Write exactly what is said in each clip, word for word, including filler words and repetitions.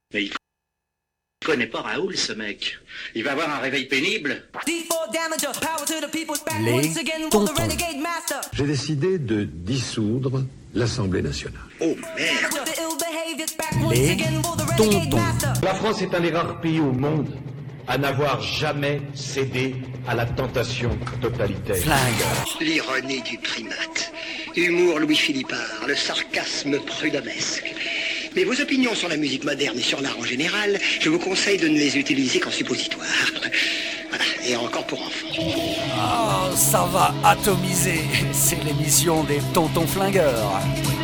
Mais il connaît pas Raoul, ce mec. Il va avoir un réveil pénible. Les tontons. J'ai décidé de dissoudre l'Assemblée nationale. Oh merde. Les tontons. La France est un des rares pays au monde à n'avoir jamais cédé à la tentation totalitaire. Flingueurs. L'ironie du primate. Humour Louis-Philippard, le sarcasme prudhommesque. Mais vos opinions sur la musique moderne et sur l'art en général, je vous conseille de ne les utiliser qu'en suppositoire. Voilà, et encore pour enfants. Oh, ça va atomiser. C'est l'émission des tontons flingueurs.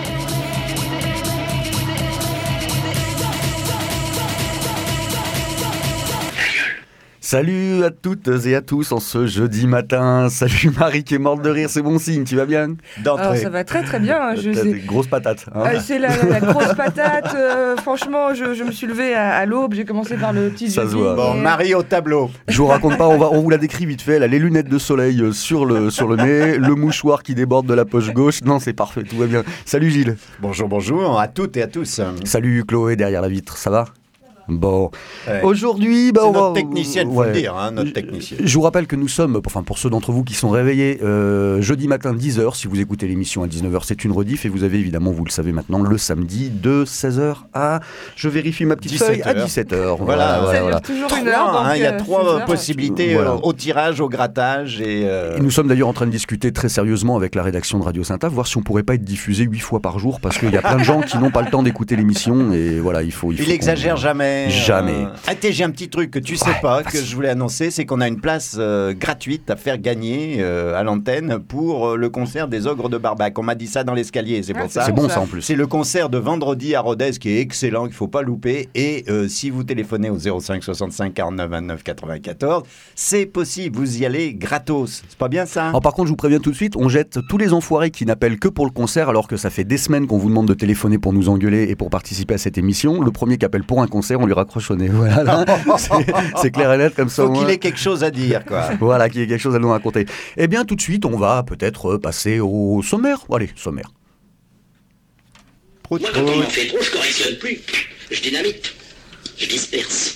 Salut à toutes et à tous en ce jeudi matin. Salut Marie qui est morte de rire, c'est bon signe, tu vas bien? Alors, ça va très très bien. Je T'as sais... des grosses patates. Hein euh, c'est la, la, la grosse patate. Euh, franchement, je, je me suis levée à, à l'aube. J'ai commencé par le petit Ça jeudi. se voit. Bon, Marie au tableau. Je vous raconte pas, on, va, on vous la décrit vite fait. Elle a les lunettes de soleil sur le, sur le nez, le mouchoir qui déborde de la poche gauche. Non, c'est parfait, tout va bien. Salut Gilles. Bonjour, bonjour à toutes et à tous. Salut Chloé derrière la vitre, ça va? Bon, Ouais. aujourd'hui, bah, C'est on notre va... technicienne, faut ouais. le dire, hein, notre technicienne. Je vous rappelle que nous sommes, enfin pour ceux d'entre vous qui sont réveillés, euh, jeudi matin dix heures, si vous écoutez l'émission à dix-neuf heures, c'est une rediff, et vous avez évidemment, vous le savez maintenant, le samedi de seize heures à, je vérifie ma petite feuille, à dix-sept heures. Voilà, Ça voilà, dure voilà. toujours Trois, une heure. donc, hein, il y a euh, trois seize heures. possibilités Voilà. euh, au tirage, au grattage et... euh, Et nous sommes d'ailleurs en train de discuter très sérieusement avec la rédaction de Radio Saint-Ave, voir si on pourrait pas être diffusé huit fois par jour, parce qu'il y a plein de gens qui n'ont pas le temps d'écouter l'émission, et voilà, il faut... Il, faut Il qu'on- exagère jamais. Jamais. Euh... Attends, j'ai un petit truc que tu sais Ouais, pas, vas-y. que je voulais annoncer, c'est qu'on a une place euh, gratuite à faire gagner euh, à l'antenne pour euh, le concert des Ogres de Barbac. On m'a dit ça dans l'escalier, c'est Ah, pour c'est ça. C'est bon ça. ça en plus. C'est le concert de vendredi à Rodez qui est excellent, qu'il ne faut pas louper. Et euh, si vous téléphonez au zéro cinq soixante-cinq quarante-neuf vingt-neuf quatre-vingt-quatorze, c'est possible, vous y allez gratos. C'est pas bien ça? Alors par contre, je vous préviens tout de suite, on jette tous les enfoirés qui n'appellent que pour le concert, alors que ça fait des semaines qu'on vous demande de téléphoner pour nous engueuler et pour participer à cette émission. Le premier qui appelle pour un concert, on lui raccroche au nez. Voilà, là, c'est, c'est clair et net comme ça. Faut au qu'il moins. ait quelque chose à dire, quoi. Voilà, qu'il y ait quelque chose à nous raconter. Eh bien, tout de suite, on va peut-être passer au sommaire. Allez, sommaire. Prout, Moi, quand on m'en prout. fait trop, je correctionne plus. Je dynamite. Je disperse.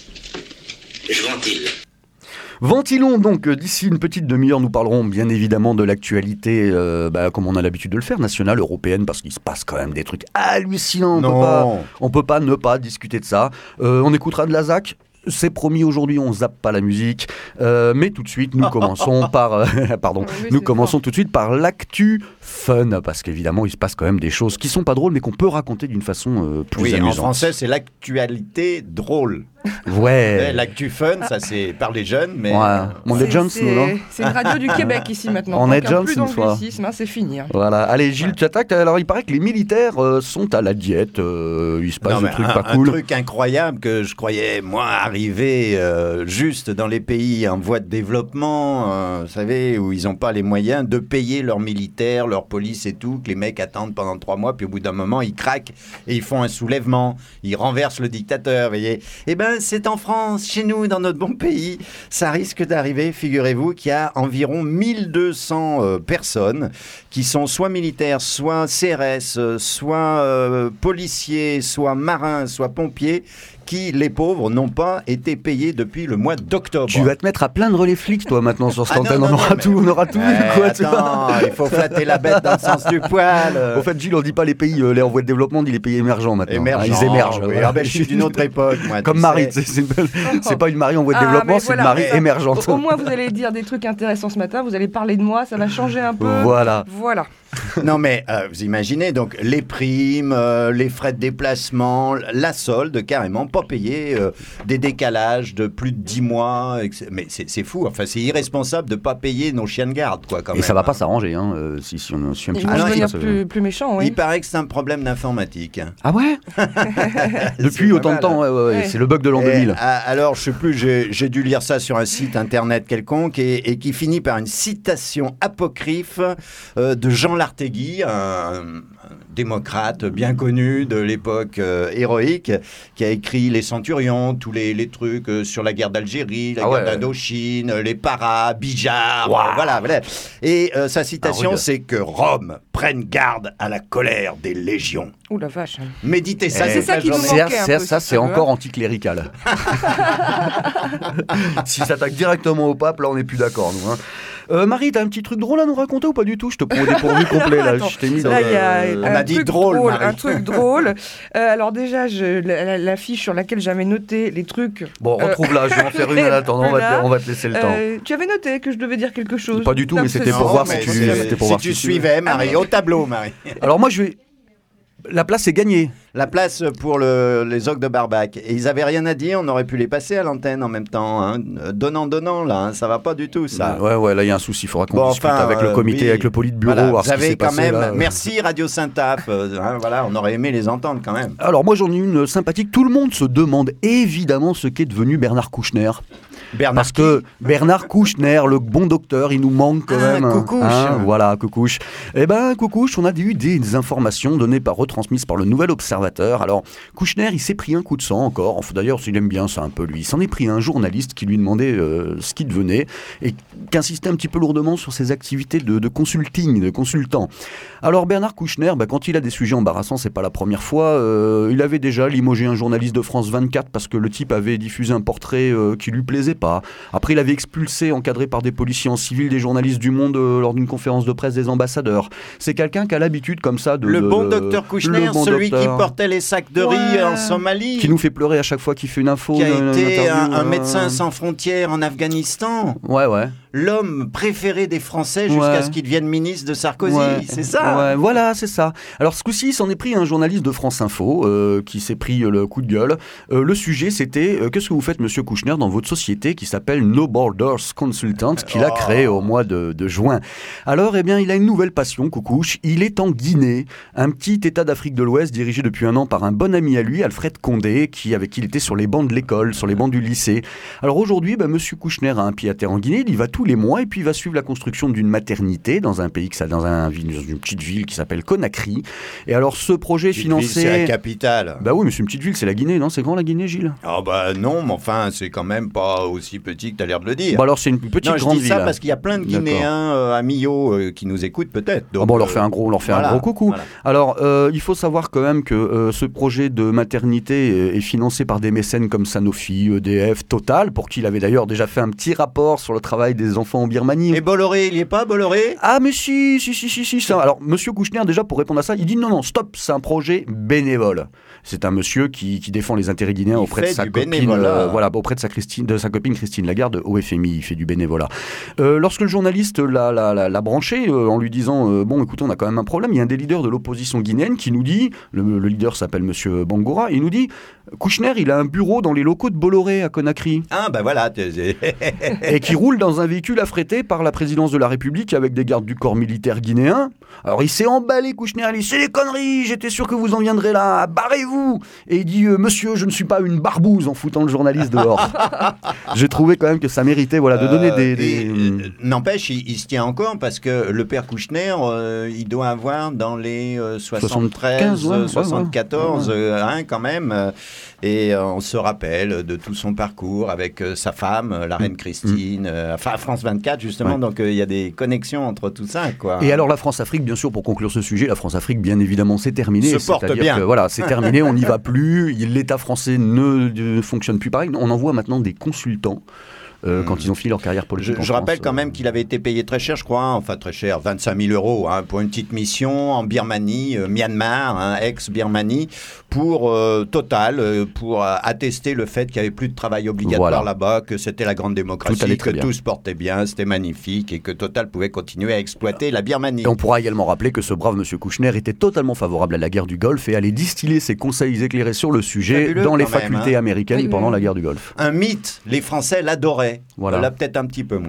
Je ventile. Ventilons donc, euh, d'ici une petite demi-heure, nous parlerons bien évidemment de l'actualité, euh, bah, comme on a l'habitude de le faire, nationale, européenne, parce qu'il se passe quand même des trucs hallucinants. On Non. peut pas, on peut pas ne pas discuter de ça. Euh, on écoutera de la Z A C. C'est promis, aujourd'hui, on zappe pas la musique. Euh, mais tout de suite, nous commençons par... euh, pardon, Oui, nous c'est commençons fort. tout de suite par l'actu fun, parce qu'évidemment, il se passe quand même des choses qui sont pas drôles, mais qu'on peut raconter d'une façon euh, plus Oui, amusante. en français, c'est l'actualité drôle. Ouais. Eh, L'actu fun, ça c'est par les jeunes, mais... Ouais. euh, On C'est- est Jones, c'est- nous, non? C'est une radio du Québec ici maintenant. On donc, est un Jones plus une fois. d'anglicisme, hein, c'est fini. hein. Voilà. Allez, Gilles, tu attaques. Alors, il paraît que les militaires euh, sont à la diète. euh, il se passe Non, des mais trucs un, pas un cool. truc incroyable que je croyais, moi, arriver euh, juste dans les pays en voie de développement, euh, vous savez, où ils n'ont pas les moyens de payer leurs militaires, leur police et tout, que les mecs attendent pendant trois mois, puis au bout d'un moment, ils craquent et ils font un soulèvement, ils renversent le dictateur, vous voyez. Eh bien, c'est en France, chez nous, dans notre bon pays, ça risque d'arriver, figurez-vous, qu'il y a environ mille deux cents euh, personnes qui sont soit militaires, soit C R S, euh, soit euh, policiers, soit marins, soit pompiers, qui, les pauvres, n'ont pas été payés depuis le mois d'octobre. Tu vas te mettre à plein les flics, toi, maintenant, sur cette Ah, non, antenne. non, On non, aura mais- tout, on aura tout vu, Eh, quoi, tu vois. attends, il faut flatter la bête dans le sens du poil. Au fait, Gilles, on dit pas les pays euh, les en voie de développement, on dit les pays émergents maintenant. Émergent. Ah, ils émergent. Oui, voilà. ah ben, je suis d'une autre époque, moi. Comme tu Marie, sais. c'est, c'est, une- c'est pas une Marie en voie de Ah, développement, mais c'est voilà, une Marie ça- émergente. Au, au moins, vous allez dire des trucs intéressants ce matin. Vous allez parler de moi. Ça va changer un peu. Voilà. Voilà. Non, mais euh, vous imaginez, donc, les primes, euh, les frais de déplacement, la solde, carrément, pas payé, euh, des décalages de plus de dix mois. et que c'est- Mais c'est, c'est fou, enfin, c'est irresponsable de pas payer nos chiens de garde, quoi, quand Et même. ça va pas hein. s'arranger, hein, euh, si, si on suit un petit Ils peu. vont alors, devenir ça, ça- plus, plus méchants, oui. Il paraît que c'est un problème d'informatique. Ah ouais. Depuis C'est autant pas de temps, mal. ouais, ouais, ouais, Ouais. c'est le bug de l'an Et, deux mille. a- alors, je sais plus, j'ai, j'ai dû lire ça sur un site internet quelconque et, et qui finit par une citation apocryphe euh, de Jean Larcher. Lartegui, un, un démocrate bien connu de l'époque euh, héroïque, qui a écrit Les Centurions, tous les, les trucs euh, sur la guerre d'Algérie, la ah guerre ouais. d'Indochine, les paras, Bijard, Wow. euh, voilà, voilà. Et euh, sa citation, Ah, c'est que Rome prenne garde à la colère des légions. Ouh la vache. Méditez ça, Eh, c'est ça qui nous C'est- manquait un c'est- peu, ça, si c'est tu veux, encore hein. anticlérical. Si ça attaque directement au pape, là, on n'est plus d'accord, nous. Hein. Euh, Marie, t'as un petit truc drôle à nous raconter ou pas du tout? Je te prends au dépourvu complet, là. Attends, Je t'ai mis dans là, le- il y a On un a dit truc drôle, Marie. un truc drôle. Euh, alors déjà, je, la, la- la fiche sur laquelle j'avais noté les trucs. Bon, euh, retrouve-la, je vais en faire une en attendant, on va, te, on va te laisser le temps. euh, tu avais noté que je devais dire quelque chose. Pas du tout, mais c'était Non, pour voir mais si tu- c'est- c'était pour si voir tu si tu- suivais, Marie, Ah, mais- au tableau, Marie. Alors moi, je vais... La place est gagnée. La place pour le, les Ogres de Barbac. Et ils n'avaient rien à dire, on aurait pu les passer à l'antenne en même temps. Hein. Donnant, donnant, là, hein. Ça va pas du tout, ça. Ouais, ouais, là, il y a un souci. Il faudra qu'on Bon, discute enfin, avec le euh, comité, oui. avec le politburo, Voilà, voir vous ce qui avez s'est quand passé, même... là. Merci Radio Saint-Taf. euh, hein, voilà, on aurait aimé les entendre quand même. Alors moi, j'en ai une sympathique. Tout le monde se demande évidemment ce qu'est devenu Bernard Kouchner. Bernard Parce que Bernard Kouchner, le bon docteur, il nous manque quand Ah, même. hein. Coucouche. Hein, voilà, Coucouche. Eh ben, Coucouche, on a eu des, des informations données par, retransmises par le Nouvel Observateur. Alors, Kouchner, il s'est pris un coup de sang encore. Enfin, d'ailleurs, il aime bien ça un peu, lui. Il s'en est pris un journaliste qui lui demandait euh, ce qu'il devenait et qui insistait un petit peu lourdement sur ses activités de, de consulting, de consultant. Alors, Bernard Kouchner, bah, quand il a des sujets embarrassants, c'est pas la première fois. Euh, il avait déjà limogé un journaliste de France vingt-quatre parce que le type avait diffusé un portrait euh, qui lui plaisait pas. Après, il avait expulsé, encadré par des policiers en civil, des journalistes du Monde euh, lors d'une conférence de presse des ambassadeurs. C'est quelqu'un qui a l'habitude comme ça de... Le de- bon de- docteur Kouchner, le bon celui docteur, qui portait les sacs de riz Ouais. en Somalie. qui nous fait pleurer à chaque fois qu'il fait une info. qui a une- une été un, interview, un euh, médecin sans frontières en Afghanistan. Ouais, ouais. L'homme préféré des Français jusqu'à Ouais. ce qu'il devienne ministre de Sarkozy. Ouais. C'est ça. Ouais, voilà, c'est ça. Alors ce coup-ci, il s'en est pris un journaliste de France Info euh, qui s'est pris euh, le coup de gueule. Euh, le sujet, c'était euh, qu'est-ce que vous faites, Monsieur Kouchner, dans votre société qui s'appelle No Borders Consultants, qu'il a Oh. créé au mois de, de juin. Alors, eh bien, il a une nouvelle passion, Coucouche. Il est en Guinée, un petit État d'Afrique de l'Ouest dirigé depuis un an par un bon ami à lui, Alfred Condé, qui avec qui il était sur les bancs de l'école, sur les bancs du lycée. Alors aujourd'hui, bah, Monsieur Kouchner a un pied à terre en Guinée. Il y va tous les mois et puis il va suivre la construction d'une maternité dans un pays, que ça, dans, un, dans une petite ville qui s'appelle Conakry. Et alors ce projet est Petite ville, financé... C'est la capitale. Bah oui, mais c'est une petite ville, c'est la Guinée, non? C'est grand la Guinée, Gilles? Ah bah non, mais enfin, c'est quand même pas aussi petit que tu as l'air de le dire. Bah alors c'est une petite non, je grande dis ville. ça parce qu'il y a plein de D'accord. Guinéens euh, à Millau euh, qui nous écoutent peut-être. Ah Donc, bon, on leur euh, fait un gros, on leur fait voilà, un gros coucou. voilà. Alors, euh, il faut savoir quand même que euh, ce projet de maternité est, est financé par des mécènes comme Sanofi, E D F, Total, pour qui il avait d'ailleurs déjà fait un petit rapport sur le travail des enfants en Birmanie. Et Bolloré, il y est pas, Bolloré? Ah mais si, si, si, si, si. Ça. Alors, Monsieur Kouchner, déjà, pour répondre à ça, il dit non, non, stop, c'est un projet bénévole. C'est un monsieur qui, qui défend les intérêts guinéens Il auprès fait de sa du copine, bénévolat. euh, voilà, auprès de sa, Christine, de sa copine Christine Lagarde au F M I. Il fait du bénévolat. Euh, lorsque le journaliste l'a, l'a, l'a, l'a branché euh, en lui disant euh, bon, écoutez, on a quand même un problème. Il y a un des leaders de l'opposition guinéenne qui nous dit, le, le leader s'appelle Monsieur Bangoura, il nous dit Kouchner, il a un bureau dans les locaux de Bolloré à Conakry. Ah bah voilà. t'es- Et qui roule dans un véhicule affrété par la présidence de la République avec des gardes du corps militaire guinéen. Alors il s'est emballé, Kouchner, il dit c'est des conneries, j'étais sûr que vous en viendrez là, barrez-vous. Et il dit euh, monsieur, je ne suis pas une barbouze, en foutant le journaliste dehors. J'ai trouvé quand même que ça méritait voilà, de donner Euh, des... et, des- euh, N'empêche, il, il se tient encore parce que le père Kouchner, euh, il doit avoir dans les euh, soixante-treize, soixante-quinze, ouais, ouais, soixante-quatorze, ouais. euh, hein, quand même. euh, et euh, on se rappelle de tout son parcours avec euh, sa femme, euh, la reine Christine, euh, enfin France vingt-quatre justement. Ouais. Donc euh, il y a des connexions entre tout ça, quoi. Et alors la France-Afrique, bien sûr, pour conclure ce sujet, la France-Afrique, bien évidemment, c'est terminé. Se porte C'est-à-dire bien. que, voilà, c'est terminé, on n'y va plus. L'État français ne, ne fonctionne plus pareil. On envoie maintenant des consultants euh, quand ils ont fini leur carrière Je, politique. en je rappelle France, quand euh, même qu'il avait été payé très cher, je crois, hein, enfin très cher, vingt-cinq mille euros hein, pour une petite mission en Birmanie, euh, Myanmar, hein, ex-Birmanie, pour euh, Total, euh, pour euh, attester le fait qu'il n'y avait plus de travail obligatoire Voilà. là-bas, que c'était la grande Tout démocratie, allait que très bien. tout se portait bien, c'était magnifique et que Total pouvait continuer à exploiter la Birmanie. Et on pourra également rappeler que ce brave monsieur Kouchner était totalement favorable à la guerre du Golfe et allait distiller ses conseils éclairés sur le sujet Fabuleux, dans les quand même, facultés hein. américaines Oui, oui, pendant oui. la guerre du Golfe. Un mythe, les Français l'adoraient, Voilà. là peut-être un petit peu moins quand même.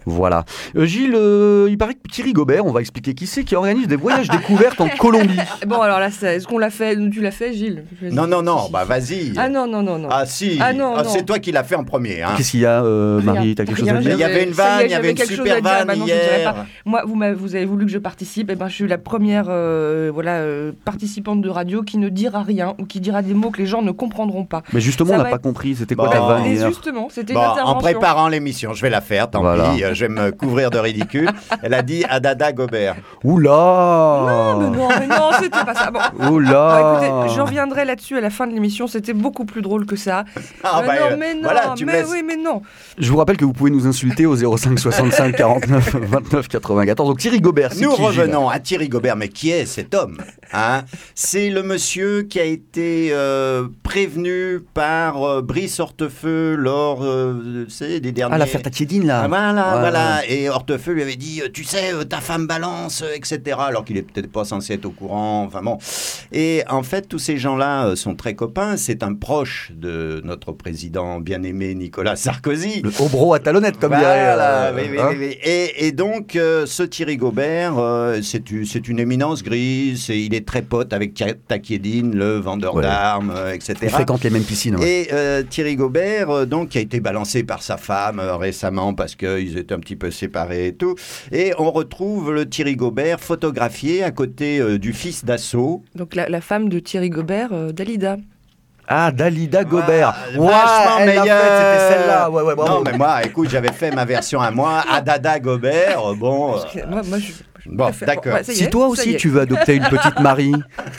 Voilà. Euh, Gilles, euh, il paraît que Thierry Gobert, on va expliquer qui c'est, qui organise des voyages découvertes en Colombie. Bon, alors là, ça, est-ce qu'on l'a fait? Tu l'as fait, Gilles? Non, non, non, bah vas-y. Ah non, non, non, non. Ah si, Ah, non, ah, non. c'est toi qui l'as fait en premier. Hein. Qu'est-ce qu'il y a, euh, Marie? T'as quelque chose à Rien, dire? Il y avait une Ça y est, vanne, il y j'avais avait une quelque chose super à dire. vanne Bah non, je dirais hier. pas. Moi, vous, m'avez- vous avez voulu que je participe, et ben je suis la première euh, voilà, euh, participante de radio qui ne dira rien ou qui dira des mots que les gens ne comprendront pas. Mais justement, Ça on n'a va pas être- compris. C'était quoi Bon. ta vanne Et hier? justement, c'était Bon, une en intervention. préparant l'émission, je vais la faire, tant Voilà. pis, euh, je vais me couvrir de ridicule. Elle a dit à Dada Gobert. Oula! Non, mais non, mais non, c'était pas ça. Bon. Oula! Bon, écoutez, je reviendrai là-dessus à la fin de l'émission. C'était beaucoup plus drôle que ça. Ah, mais bah, non, euh, mais non, voilà, tu me mais laisses- oui, mais non. Je vous rappelle que vous pouvez nous insulter au zéro cinq soixante-cinq quarante-neuf vingt-neuf quatre-vingt-quatorze. Donc Thierry Gobert, c'est Nous qui, Gilles? revenons à Thierry Gobert, mais qui est cet homme, hein? C'est le monsieur qui a été euh, prévenu par euh, Brice Hortefeux lors euh, tu sais, des derniers... Ah, l'affaire Tatiedine, là. Ah, voilà, Ouais, voilà. ouais. Et Hortefeux lui avait dit, euh, tu sais, euh, ta femme balance, euh, et cetera. Alors qu'il est peut-être pas censé être au courant. Enfin bon. Et en fait, tous ces gens-là euh, sont très copains. C'est un proche de notre président bien-aimé Nicolas Sarkozy. Le hobro à talonnette, comme Voilà, dirait. euh, oui, oui, hein. oui, oui. Et, et donc, euh, ce Thierry Gobert, euh, c'est u- c'est une éminence grise. Et il est très pote avec Tia- Tacchiedine, le vendeur Ouais. d'armes, euh, et cetera. Il fréquente les mêmes piscines. Ouais. Et euh, Thierry Gobert, euh, donc, qui a été balancé par sa femme euh, récemment parce qu'ils étaient un petit peu séparés et tout. Et on retrouve le Thierry Gobert photographié à côté euh, du fils d'assaut. Donc la, la femme de Thierry Gobert, euh, Dalida. Ah, Dalida Gobert. Ah, Ouais, vachement elle l'a meilleur. faite, c'était celle-là. Ouais, ouais, bravo. Non, mais moi, écoute, j'avais fait ma version à moi, à Dada Gobert. euh, Bon, euh, Moi, moi, je, je Bon, préfère- d'accord. ouais, ça y Si est, toi ça y aussi est. tu veux adopter une petite Marie,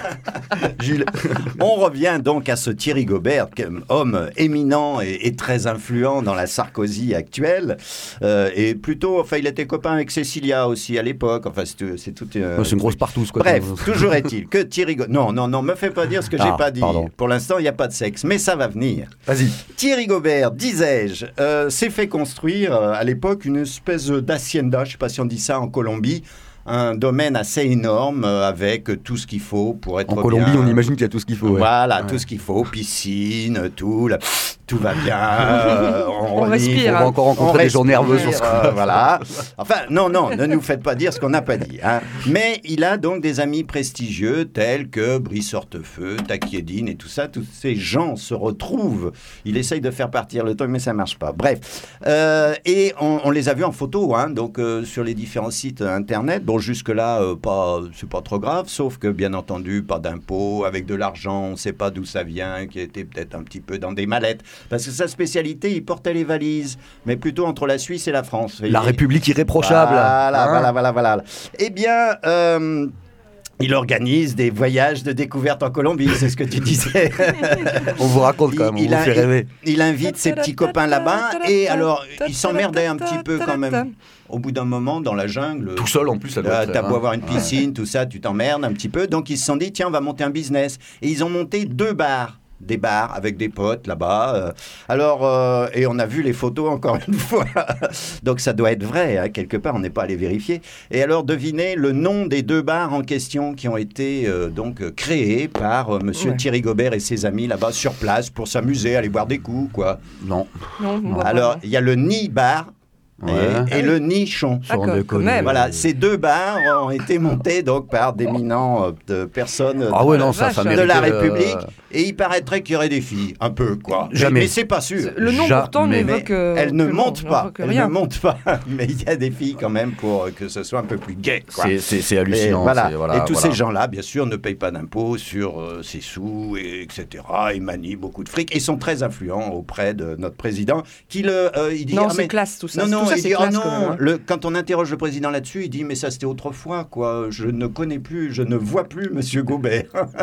Gilles. on revient donc à ce Thierry Gobert, qui est un homme éminent et, et très influent dans la Sarkozy actuelle. Euh, et plutôt, enfin, il était copain avec Cécilia aussi à l'époque. Enfin, c'est c'est tout. euh, Ouais, c'est une grosse partouze, quoi. Bref, toujours est-il que Thierry Gobert... Non, non, non, me fais pas dire ce que j'ai Ah, pas dit. pardon. Pour l'instant, il n'y a pas de sexe, mais ça va venir. Vas-y. Thierry Gobert, disais-je, euh, s'est fait construire euh, à l'époque une espèce d'hacienda, je ne sais pas si on dit ça en Colombie, un domaine assez énorme euh, avec tout ce qu'il faut pour être En Colombie, bien. on imagine qu'il y a tout ce qu'il faut. ouais. Voilà, Ouais. tout ce qu'il faut, piscine, tout, là, tout va bien. euh, On lit, respire, On hein. va encore rencontrer on des gens nerveux respire, sur ce euh, voilà. Enfin, non, non, ne nous faites pas dire ce qu'on n'a pas dit. Hein. Mais il a donc des amis prestigieux tels que Brice Hortefeux, Tacchiedine et tout ça. Tous ces gens se retrouvent. Il essaye de faire partir le temps, mais ça ne marche pas. Bref. Euh, et on, on les a vus en photo, hein, donc euh, sur les différents sites internet. Bon, jusque-là, euh, pas, c'est pas trop grave, sauf que, bien entendu, pas d'impôts, avec de l'argent, on ne sait pas d'où ça vient, qui était peut-être un petit peu dans des mallettes. Parce que sa spécialité, il portait les valises, mais plutôt entre la Suisse et la France. La Et- République irréprochable. Voilà, Hein. voilà, voilà, voilà. Eh bien, euh, il organise des voyages de découverte en Colombie, c'est ce que tu disais. On vous raconte quand même, on Il vous a- fait rêver. Il, il invite ses petits copains là-bas, et alors, il s'emmerdait un petit peu quand même. Au bout d'un moment, dans la jungle, Tout seul en plus, ça doit euh, être, t'as beau hein. avoir une piscine, tout ça, tu t'emmerdes un petit peu. Donc ils se sont dit, tiens, on va monter un business. Et ils ont monté deux bars. Des bars avec des potes là-bas. euh. Alors, euh, et on a vu les photos encore une fois. Donc ça doit être vrai, hein, quelque part, on n'est pas allé vérifier. Et alors, devinez le nom des deux bars en question qui ont été euh, donc euh, créés par euh, monsieur Ouais. Thierry Gobert et ses amis là-bas sur place pour s'amuser, aller boire des coups, quoi. Non. Non, on voit pas, Alors, non. il y a le Nid Bar et, Ouais. et le Nichon. Ah, Sans quand- déconner. quand même. Voilà, ces deux bars ont été montés donc par d'éminents euh, de personnes euh, Ah ouais, de, non, ça, ça vache, de mérite. la euh, République. Et il paraîtrait qu'il y aurait des filles, un peu, quoi. Mais- Jamais. Mais, c'est pas sûr. Le nom Jamais. pourtant Mais n'évoque. Mais euh, elles ne que non, montent pas. n'évoque Elles rien. ne montent pas. Mais il y a des filles quand même pour euh, que ce soit un peu plus gai, quoi. C'est- C'est c'est Et, hallucinant. voilà. c'est- voilà, et tous voilà. ces gens-là, bien sûr, ne payent pas d'impôts sur euh, ces sous, et, etc. Ils manient beaucoup de fric et sont très influents auprès de notre président qui le, euh, il dit, Non, ah, c'est mais- classe tout ça. Non, non, tout ça, il c'est dit, oh classe non, quand même, hein. le, quand on interroge le président là-dessus, il dit, mais ça c'était autrefois, quoi. Je ne connais plus, je ne vois plus Monsieur Gobert.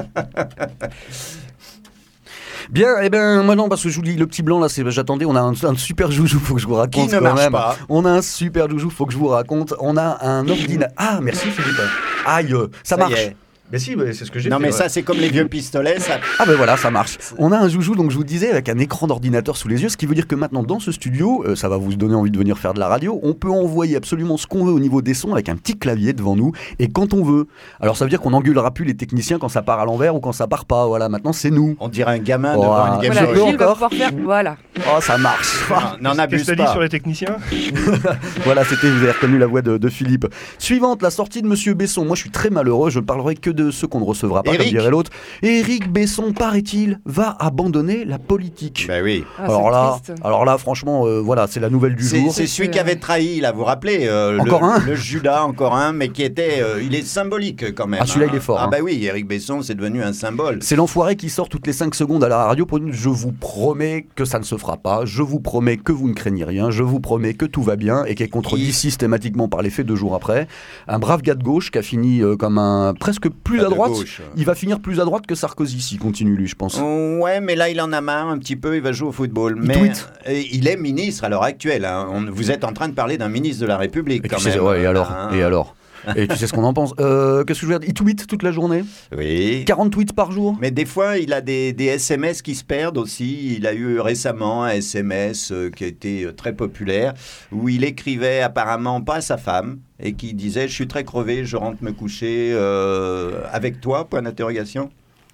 Bien, et ben maintenant, parce que je vous dis, le petit blanc là, c'est, j'attendais, on a un, un super joujou, faut que je vous raconte Qui ne quand marche même. pas. On a un super joujou, faut que je vous raconte. On a un ordinateur. Ah, merci Philippe. Aïe, ça, Ça y marche. est. Mais si, mais c'est ce que j'ai Non, fait. mais ouais. ça, c'est comme les vieux pistolets, ça. Ah ben voilà, ça marche. On a un joujou, donc je vous disais, avec un écran d'ordinateur sous les yeux, ce qui veut dire que maintenant dans ce studio, euh, ça va vous donner envie de venir faire de la radio, on peut envoyer absolument ce qu'on veut au niveau des sons avec un petit clavier devant nous, et quand on veut. Alors ça veut dire qu'on n'engueulera plus les techniciens quand ça part à l'envers ou quand ça part pas, voilà, maintenant c'est nous. On dirait un gamin Oh, devant ah. une Game Voilà, Je peux Boy. Gilles va encore pouvoir faire. Voilà. Oh, ça marche. Non, n'en abuse Qu'est-ce que t'as pas. dit sur les techniciens? Voilà, c'était, vous avez reconnu la voix de, de Philippe. Suivante, la sortie de Monsieur Besson. Moi, je suis très malheureux. Je ne parlerai que de ceux qu'on ne recevra pas, Éric. comme dirait l'autre. Éric Besson, paraît-il, va abandonner la politique. Ben oui. Ah, alors c'est là, triste. alors là, franchement, euh, voilà, c'est la nouvelle du C'est jour. c'est celui qui avait trahi, là, vous vous rappelez euh, Encore le, un le Judas, encore un, mais qui était, euh, il est symbolique quand même. Ah, celui-là, hein. il est fort, Ah hein. bah oui, Éric Besson, c'est devenu un symbole. C'est l'enfoiré qui sort toutes les cinq secondes à la radio pour dire je vous promets que ça ne se fera pas, je vous promets que vous ne craignez rien, je vous promets que tout va bien et qui est contredit Il- systématiquement par les faits deux jours après. Un brave gars de gauche qui a fini euh, comme un presque plus Pas à de droite. gauche. Il va finir plus à droite que Sarkozy s'il continue lui, je pense. Ouais, mais là, il en a marre un petit peu, il va jouer au football. Il mais tweet. euh, il est ministre à l'heure actuelle. hein. On- vous êtes en train de parler d'un ministre de la République, Et, quand tu sais, même. ouais, et alors, hein. et alors Et tu sais ce qu'on en pense. Euh, Qu'est-ce que je veux dire Il tweet toute la journée. Oui. quarante tweets par jour. Mais des fois, il a des, des S M S qui se perdent aussi. Il a eu récemment un S M S euh, qui a été euh, très populaire, où il écrivait apparemment pas à sa femme, et qui disait « Je suis très crevé, je rentre me coucher euh, avec toi ?» point d'interrogation.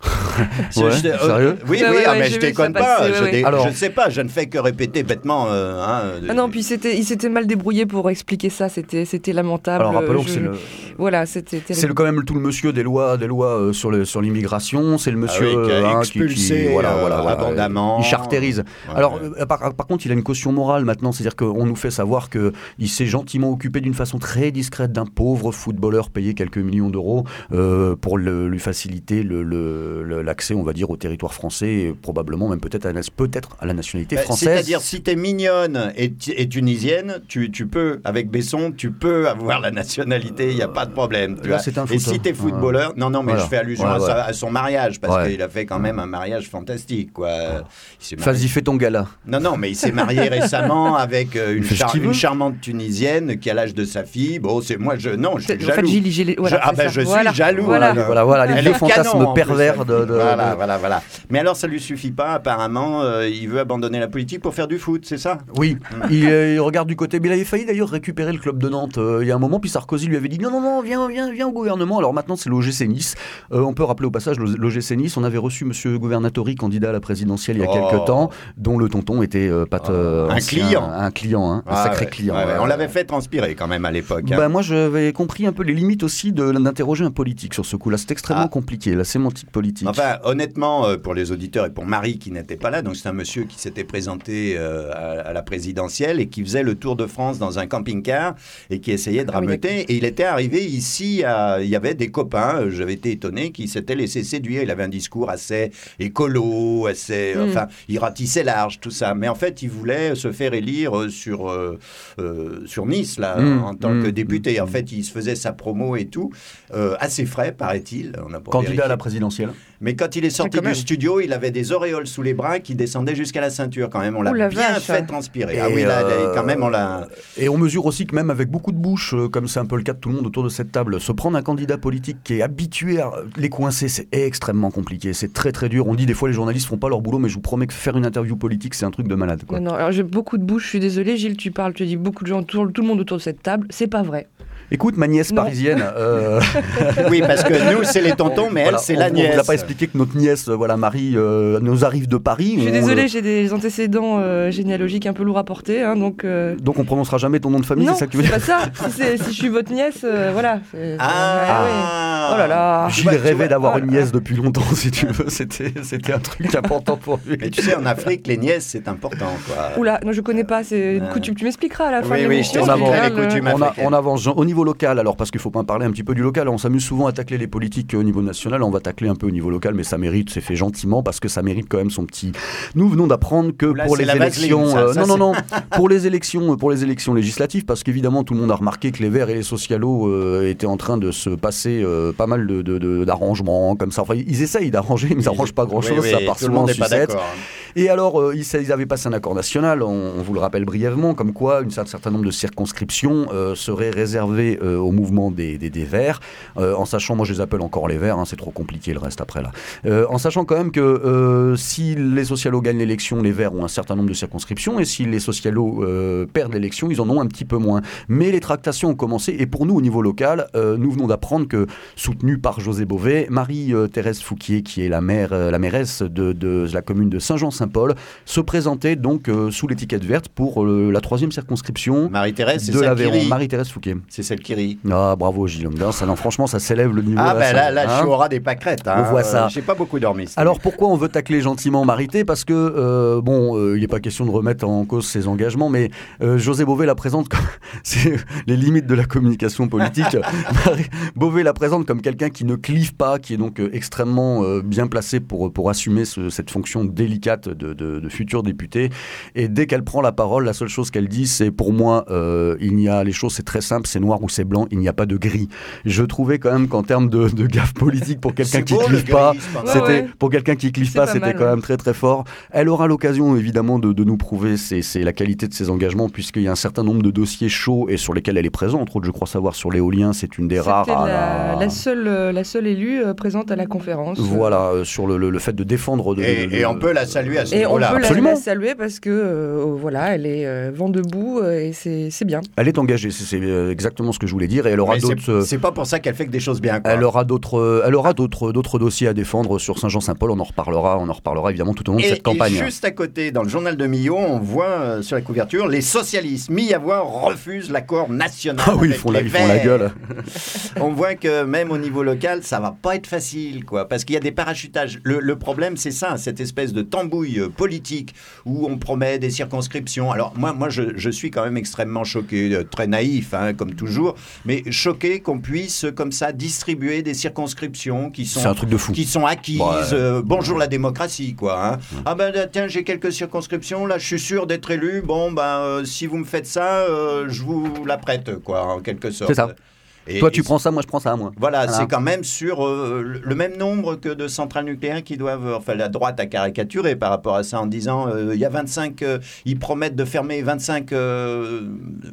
Ouais, Je- euh, sérieux Oui, Ouais, oui, ouais, ah, ouais, mais j'ai je vu déconne ça pas. passer, ouais, je, ouais. dé- Alors- je ne sais pas, je ne fais que répéter bêtement. euh, hein, de- Ah non, puis c'était, il s'était mal débrouillé pour expliquer ça, c'était, c'était lamentable. Alors rappelons euh, que je- c'est le, Voilà, c'était terrible. c'est le, quand même tout le monsieur des lois, des lois euh, sur, le, sur l'immigration. C'est le monsieur Ah oui, qui a euh, hein, expulsé, voilà, euh, voilà, voilà, abondamment. Il charactérise. Ouais. Alors, euh, par, par contre, il a une caution morale maintenant, c'est-à-dire qu'on nous fait savoir qu'il s'est gentiment occupé d'une façon très discrète d'un pauvre footballeur payé quelques millions d'euros euh, pour le- lui faciliter le- le- le- l'accès, on va dire, au territoire français et probablement même peut-être à, la- peut-être à la nationalité Bah, française. C'est-à-dire, si tu es mignonne et, tu- et tunisienne, tu, tu peux, avec Besson, tu peux avoir la nationalité, il n'y a pas de problème. Tu Là, vois. c'est un et foot, si tu es hein. footballeur, non, non, mais Voilà. je fais allusion Ouais, à, sa- ouais. à son mariage, parce Ouais. qu'il a fait quand même un mariage fantastique. Quoi. Il s'est marié- Vas-y, fais ton gala. Non, non, mais il s'est marié récemment avec euh, une, fait ce char- qu'il veut. une charmante tunisienne qui a l'âge de sa fille. Bon, c'est moi, je, non, je suis En fait, jaloux. Gilles, Gilles, voilà, Je- ah c'est ben, ça. je suis Voilà. jaloux. Voilà. hein. Voilà, voilà, les Elle vieux est fantasmes canon, en plus, pervers elle. de- de- Voilà, de- voilà, voilà. Mais alors, ça lui suffit pas, apparemment. euh, il veut abandonner la politique pour faire du foot, c'est ça? Oui, il, euh, il regarde du côté. Mais il avait failli d'ailleurs récupérer le club de Nantes euh, il y a un moment. Puis Sarkozy lui avait dit non, non, non, viens, viens, viens au gouvernement. Alors maintenant, c'est l'O G C Nice. Euh, on peut rappeler au passage l'O G C Nice. On avait reçu Monsieur Gouvernatori, candidat à la présidentielle il y a Oh. quelques temps, dont le tonton était euh, pas euh, Un ancien- client. un client, hein, un Ah, sacré ouais, client. ouais, ouais. Euh, On l'avait fait transpirer quand même à l'époque. hein. Bah, moi, j'avais compris un peu les limites aussi de, d'interroger un politique sur ce coup-là. C'est extrêmement Ah. compliqué, la sémantique politique. Enfin, honnêtement, euh, pour les auditeurs et pour Marie qui n'était pas là, donc c'est un monsieur qui s'était présenté euh, à, à la présidentielle et qui faisait le tour de France dans un camping-car et qui essayait de Ah oui, rameuter. Et il était arrivé ici, à- il y avait des copains, euh, j'avais été étonné, qui s'étaient laissés séduire. Il avait un discours assez écolo, assez, Mm. enfin, il ratissait large, tout ça. Mais en fait, il voulait se faire élire euh, sur, euh, euh, sur Nice, là, Mm, en tant mm, que député. mm. En fait, il se faisait sa promo et tout, euh, assez frais, paraît-il. On a pas Candidat vérifié. à la présidentielle. Mais quand il est sorti quand du même. studio, il avait des auréoles sous les bras qui descendaient jusqu'à la ceinture quand même. On l'a Ouh la bien vache. fait transpirer. Et ah oui, là, euh, quand même, on l'a... Et on mesure aussi que même avec beaucoup de bouches, euh, comme c'est un peu le cas de tout le monde autour de cette table, se prendre un candidat politique qui est habitué à les coincer, c'est extrêmement compliqué. C'est très très dur. On dit des fois les journalistes font pas leur boulot, mais je vous promets que faire une interview politique, c'est un truc de malade. Quoi. Non, non, alors j'ai beaucoup de bouche, je suis désolée, Gilles, tu parles, tu dis beaucoup de gens, tout, tout le monde autour de cette table, c'est pas vrai. Écoute, ma nièce Non. parisienne. euh, Oui, parce que nous, c'est les tontons, mais voilà, elle, c'est on- la On vous nièce. a pas expliqué que notre nièce, euh, voilà, Marie, euh, nous arrive de Paris. Je suis On, désolée, euh, j'ai des antécédents euh, généalogiques un peu lourds à porter, hein, donc... euh, Donc on prononcera jamais ton nom de famille, non, c'est ça que tu veux c'est dire? pas ça. Si, c'est- si je suis votre nièce, euh, voilà. c'est- Ah, ouais. Oh là là. Gilles Tu vois, tu rêvait vois. d'avoir Oh une là nièce depuis longtemps, si tu veux. C'était, c'était un truc important pour lui. Mais tu sais, en Afrique, les nièces, c'est important, quoi. Oula, non, je connais pas, c'est une Ouais. coutume. Tu m'expliqueras à la fin Oui, de oui, l'émission. je t'expliquerai tu verras les le- coutumes. On, a- africaine. on avance Jean, au niveau local, alors parce qu'il faut pas parler un petit peu du local, on s'amuse souvent à tacler les politiques au niveau national, on va tacler un peu au niveau local, mais ça mérite, c'est fait gentiment parce que ça mérite quand même son petit. Nous venons d'apprendre que Là, pour c'est les la vaseline, élections, ça, euh, ça, non non non, pour les élections, pour les élections législatives, parce qu'évidemment tout le monde a remarqué que les Verts et les Socialos euh, étaient en train de se passer euh, pas mal de, de- de- d'arrangements comme ça. Enfin, ils essayent d'arranger, mais ils n'arrangent pas grand chose, Oui, oui, ça part tout le souvent en monde n'est pas sucette. d'accord. Et alors, euh, ils, ils avaient passé un accord national, on, on vous le rappelle brièvement, comme quoi un certain nombre de circonscriptions euh, seraient réservées euh, au mouvement des, des, des Verts, euh, en sachant, moi je les appelle encore les Verts, hein, c'est trop compliqué le reste après là, euh, en sachant quand même que euh, si les socialos gagnent l'élection, les Verts ont un certain nombre de circonscriptions, et si les socialos euh, perdent l'élection, ils en ont un petit peu moins. Mais les tractations ont commencé, et pour nous au niveau local, euh, nous venons d'apprendre que, soutenue par José Bové, Marie-Thérèse Fouquier, qui est la maire, euh, la mairesse de, de la commune de Saint-Jean-Saint-Denis, Saint-Paul, se présenter donc euh, sous l'étiquette verte pour euh, la troisième circonscription Marie-Thérèse, c'est de celle l'Aveyron. qui rit. Marie-Thérèse Fouquet. C'est celle qui rit. Ah, bravo Gilles. Non, ça, non, franchement, ça s'élève le niveau. Ah, là, ben ça, là, là hein. je suis au ras des pâquerettes. Hein. On voit ça. Euh, j'ai pas beaucoup dormi. Alors pourquoi on veut tacler gentiment Marité ? Parce que, euh, bon, euh, il n'est pas question de remettre en cause ses engagements, mais euh, José Bové la présente comme... C'est les limites de la communication politique. Marie... Bové la présente comme quelqu'un qui ne clive pas, qui est donc euh, extrêmement euh, bien placé pour, pour assumer ce, cette fonction délicate de, de, de futur député. Et dès qu'elle prend la parole, la seule chose qu'elle dit, c'est pour moi, euh, il y a les choses, c'est très simple, c'est noir ou c'est blanc, il n'y a pas de gris. Je trouvais quand même qu'en termes de, de gaffe politique, pour quelqu'un C'est qui beau, clive le pas, gris, c'est pas c'était, mal. Ouais, ouais. pour quelqu'un qui clive C'est pas, pas c'était mal, quand ouais. même très très fort. Elle aura l'occasion évidemment de, de nous prouver c'est, c'est la qualité de ses engagements, puisqu'il y a un certain nombre de dossiers chauds et sur lesquels elle est présente. Entre autres, je crois savoir sur l'éolien, c'est une des rares. C'était à la, la- la seule, euh, la seule élue euh, présente à la conférence. Voilà, euh, sur le, le, le fait de défendre. De, Et, de- et on de- peut la saluer à ce Et on niveau-là. peut la, Absolument. la saluer parce que euh, voilà, elle est euh, vent debout euh, et c'est, c'est bien. Elle est engagée, c'est, c'est euh, exactement ce que je voulais dire, et elle aura Mais d'autres. c'est, euh, c'est pas pour ça qu'elle fait que des choses bien. Quoi. Elle aura d'autres, euh, elle aura d'autres, d'autres dossiers à défendre sur Saint-Jean-Saint-Paul. On en reparlera, on en reparlera évidemment tout au long de Et, cette campagne. et juste à côté, dans le journal de Millau, on voit euh, sur la couverture, les socialistes mis à voir refusent l'accord national. Ah oui, ils avec font, la, les ils font la Verts. gueule. On voit que même au niveau local, ça va pas être facile, quoi, parce qu'il y a des parachutages. Le, le problème, c'est ça, cette espèce de tambouille euh, politique où on promet des circonscriptions. Alors moi, moi, je, je suis quand même extrêmement choqué, euh, très naïf, hein, comme toujours, mais choqué qu'on puisse comme ça distribuer des circonscriptions qui sont C'est un truc de fou. qui sont acquises. Ouais. euh, bonjour la démocratie, quoi. Hein. Ah ben tiens, j'ai quelques circonscriptions, là, je suis sûr d'être élu. Bon ben, euh, si vous me faites ça, euh, je vous la prête, quoi, en quelque sorte. C'est ça. Et, Toi, et tu prends ça, moi, je prends ça à moi. Voilà, Voilà. c'est quand même sur euh, le- le même nombre que de centrales nucléaires qui doivent... Enfin, la droite a caricaturé par rapport à ça en disant euh, il y a vingt-cinq... euh, ils promettent de fermer vingt-cinq euh,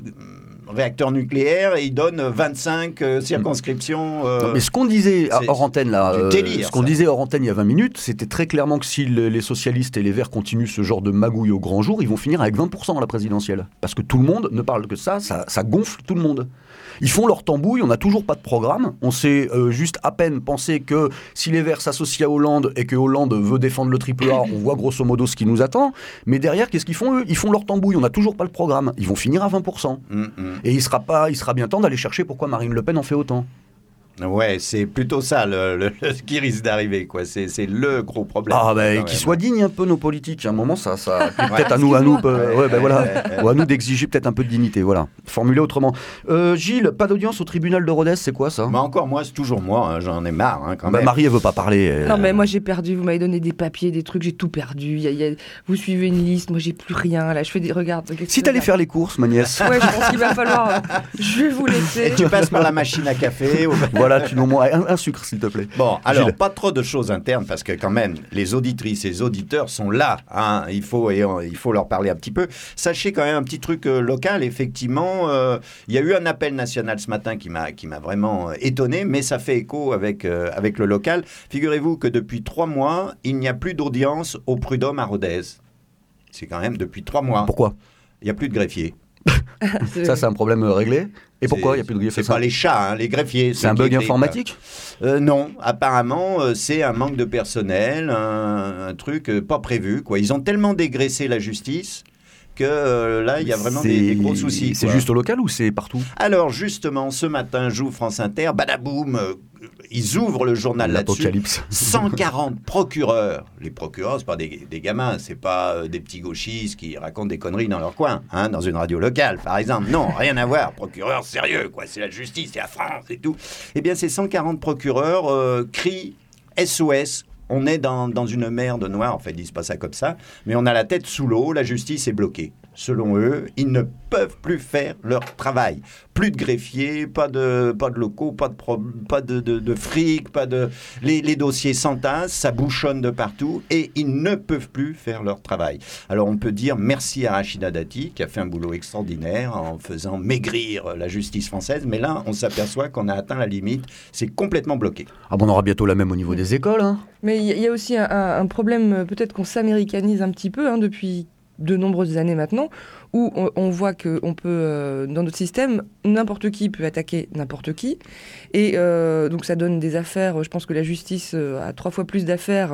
réacteurs nucléaires et ils donnent vingt-cinq euh, circonscriptions... euh, Non, mais ce qu'on disait à- c'est hors antenne là, du euh, délire, ce qu'on ça. disait hors antenne il y a vingt minutes, c'était très clairement que si le- les socialistes et les Verts continuent ce genre de magouille au grand jour, ils vont finir avec vingt pour cent à la présidentielle. Parce que tout le monde ne parle que de ça, ça, ça gonfle tout le monde. Ils font leur tambouille, on n'a toujours pas de programme. On sait euh, juste à peine penser que si les Verts s'associent à Hollande et que Hollande veut défendre le triple A, on voit grosso modo ce qui nous attend. Mais derrière, qu'est-ce qu'ils font eux ? Ils font leur tambouille, on n'a toujours pas le programme. Ils vont finir à vingt pour cent. hum, hum. Et il sera, pas, il sera bien temps d'aller chercher pourquoi Marine Le Pen en fait autant. Ouais, c'est plutôt ça le, le- le- ce qui risque d'arriver, quoi. C'est, c'est le gros problème. Ah, bah, quand qu'ils même. soient dignes un peu nos politiques. À un moment, ça, ça peut-être Ouais. à nous, à nous, Excuse-moi. euh, ouais, bah, voilà, Ouais, ouais, ou à nous d'exiger peut-être un peu de dignité. Voilà, formulé autrement. Euh, Gilles, pas d'audience au tribunal de Rodez, c'est quoi ça ? Mais encore moi, c'est toujours moi, hein, j'en ai marre, hein, quand Bah, même. Marie, elle veut pas parler. elle- Non mais moi j'ai perdu, vous m'avez donné des papiers, des trucs, j'ai tout perdu. Il y a- il y a- Vous suivez une liste, moi j'ai plus rien là. Je fais des regarde. qu'est-ce Si que t'allais regarde faire les courses, ma nièce. Ouais, je pense qu'il va falloir. euh, Je vais vous laisser. Et tu passes par la machine à café. ou- Voilà, tu nous un, un sucre, s'il te plaît. Bon, alors, Gilles. pas trop de choses internes, parce que quand même, les auditrices et les auditeurs sont là. Hein, il, faut, et, euh, il faut leur parler un petit peu. Sachez quand même un petit truc euh, local, effectivement. euh, Il y a eu un appel national ce matin qui m'a, qui m'a vraiment euh, étonné, mais ça fait écho avec, euh, avec le local. Figurez-vous que depuis trois mois, il n'y a plus d'audience au prud'homme à Rodez. C'est quand même depuis trois mois. Pourquoi ? Il n'y a plus de greffier. C'est- Ça, c'est un problème euh, réglé. Et pourquoi il n'y a plus de greffier C'est pas les chats, hein, les greffiers. C'est un ceux qui bug écrivent. informatique ? Euh, non, apparemment, euh, c'est un manque de personnel, un, un truc euh, pas prévu, quoi. Ils ont tellement dégraissé la justice que euh, là, il y a vraiment des, des gros soucis. C'est quoi. juste au local ou c'est partout ? Alors, justement, ce matin, j'ouvre France Inter, badaboum, euh, ils ouvrent le journal là-dessus. L'apocalypse. cent quarante procureurs. Les procureurs, c'est pas des, des gamins, c'est pas euh, des petits gauchistes qui racontent des conneries dans leur coin, hein, dans une radio locale, par exemple. Non, rien à voir. Procureur sérieux, quoi. C'est la justice, c'est la France et tout. Eh bien, ces cent quarante procureurs euh, crient S O S. On est dans, dans une mer de noir, en fait, ils disent pas ça comme ça, mais on a la tête sous l'eau, la justice est bloquée. Selon eux, ils ne peuvent plus faire leur travail. Plus de greffiers, pas de, pas de locaux, pas de, pro- pas de, de, de fric, pas de... Les, les dossiers s'entassent, ça bouchonne de partout, et ils ne peuvent plus faire leur travail. Alors on peut dire merci à Rachida Dati, qui a fait un boulot extraordinaire en faisant maigrir la justice française, mais là, on s'aperçoit qu'on a atteint la limite, c'est complètement bloqué. Ah bon, on aura bientôt la même au niveau des écoles. Hein. Mais il y, a- il y a aussi un, un- un problème, euh, peut-être qu'on s'américanise un petit peu hein, depuis de nombreuses années maintenant, où on, on voit que on peut, euh, dans notre système, n'importe qui peut attaquer n'importe qui. Et euh, donc ça donne des affaires, je pense que la justice euh, a trois fois plus d'affaires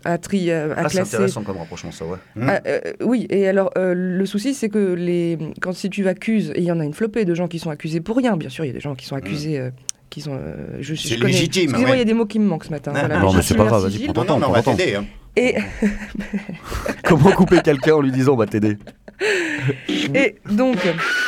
à trier, à Ah, c'est classer. intéressant comme rapprochement, ça, ouais. Mmh. Ah, euh, oui, et alors euh, le souci c'est que les... quand si tu accuses, et il y en a une flopée de gens qui sont accusés pour rien, bien sûr, il y a des gens qui sont accusés. Euh, qui sont, euh, je, je C'est connais- légitime, Excusez-moi, il ouais. y a des mots qui me manquent ce matin. Ah, Voilà, non, mais c'est pas grave, vas-y, sigil. prends Non, non, mais on va Attends. t'aider. Hein. Et, Comment couper quelqu'un en lui disant on va t'aider? et donc.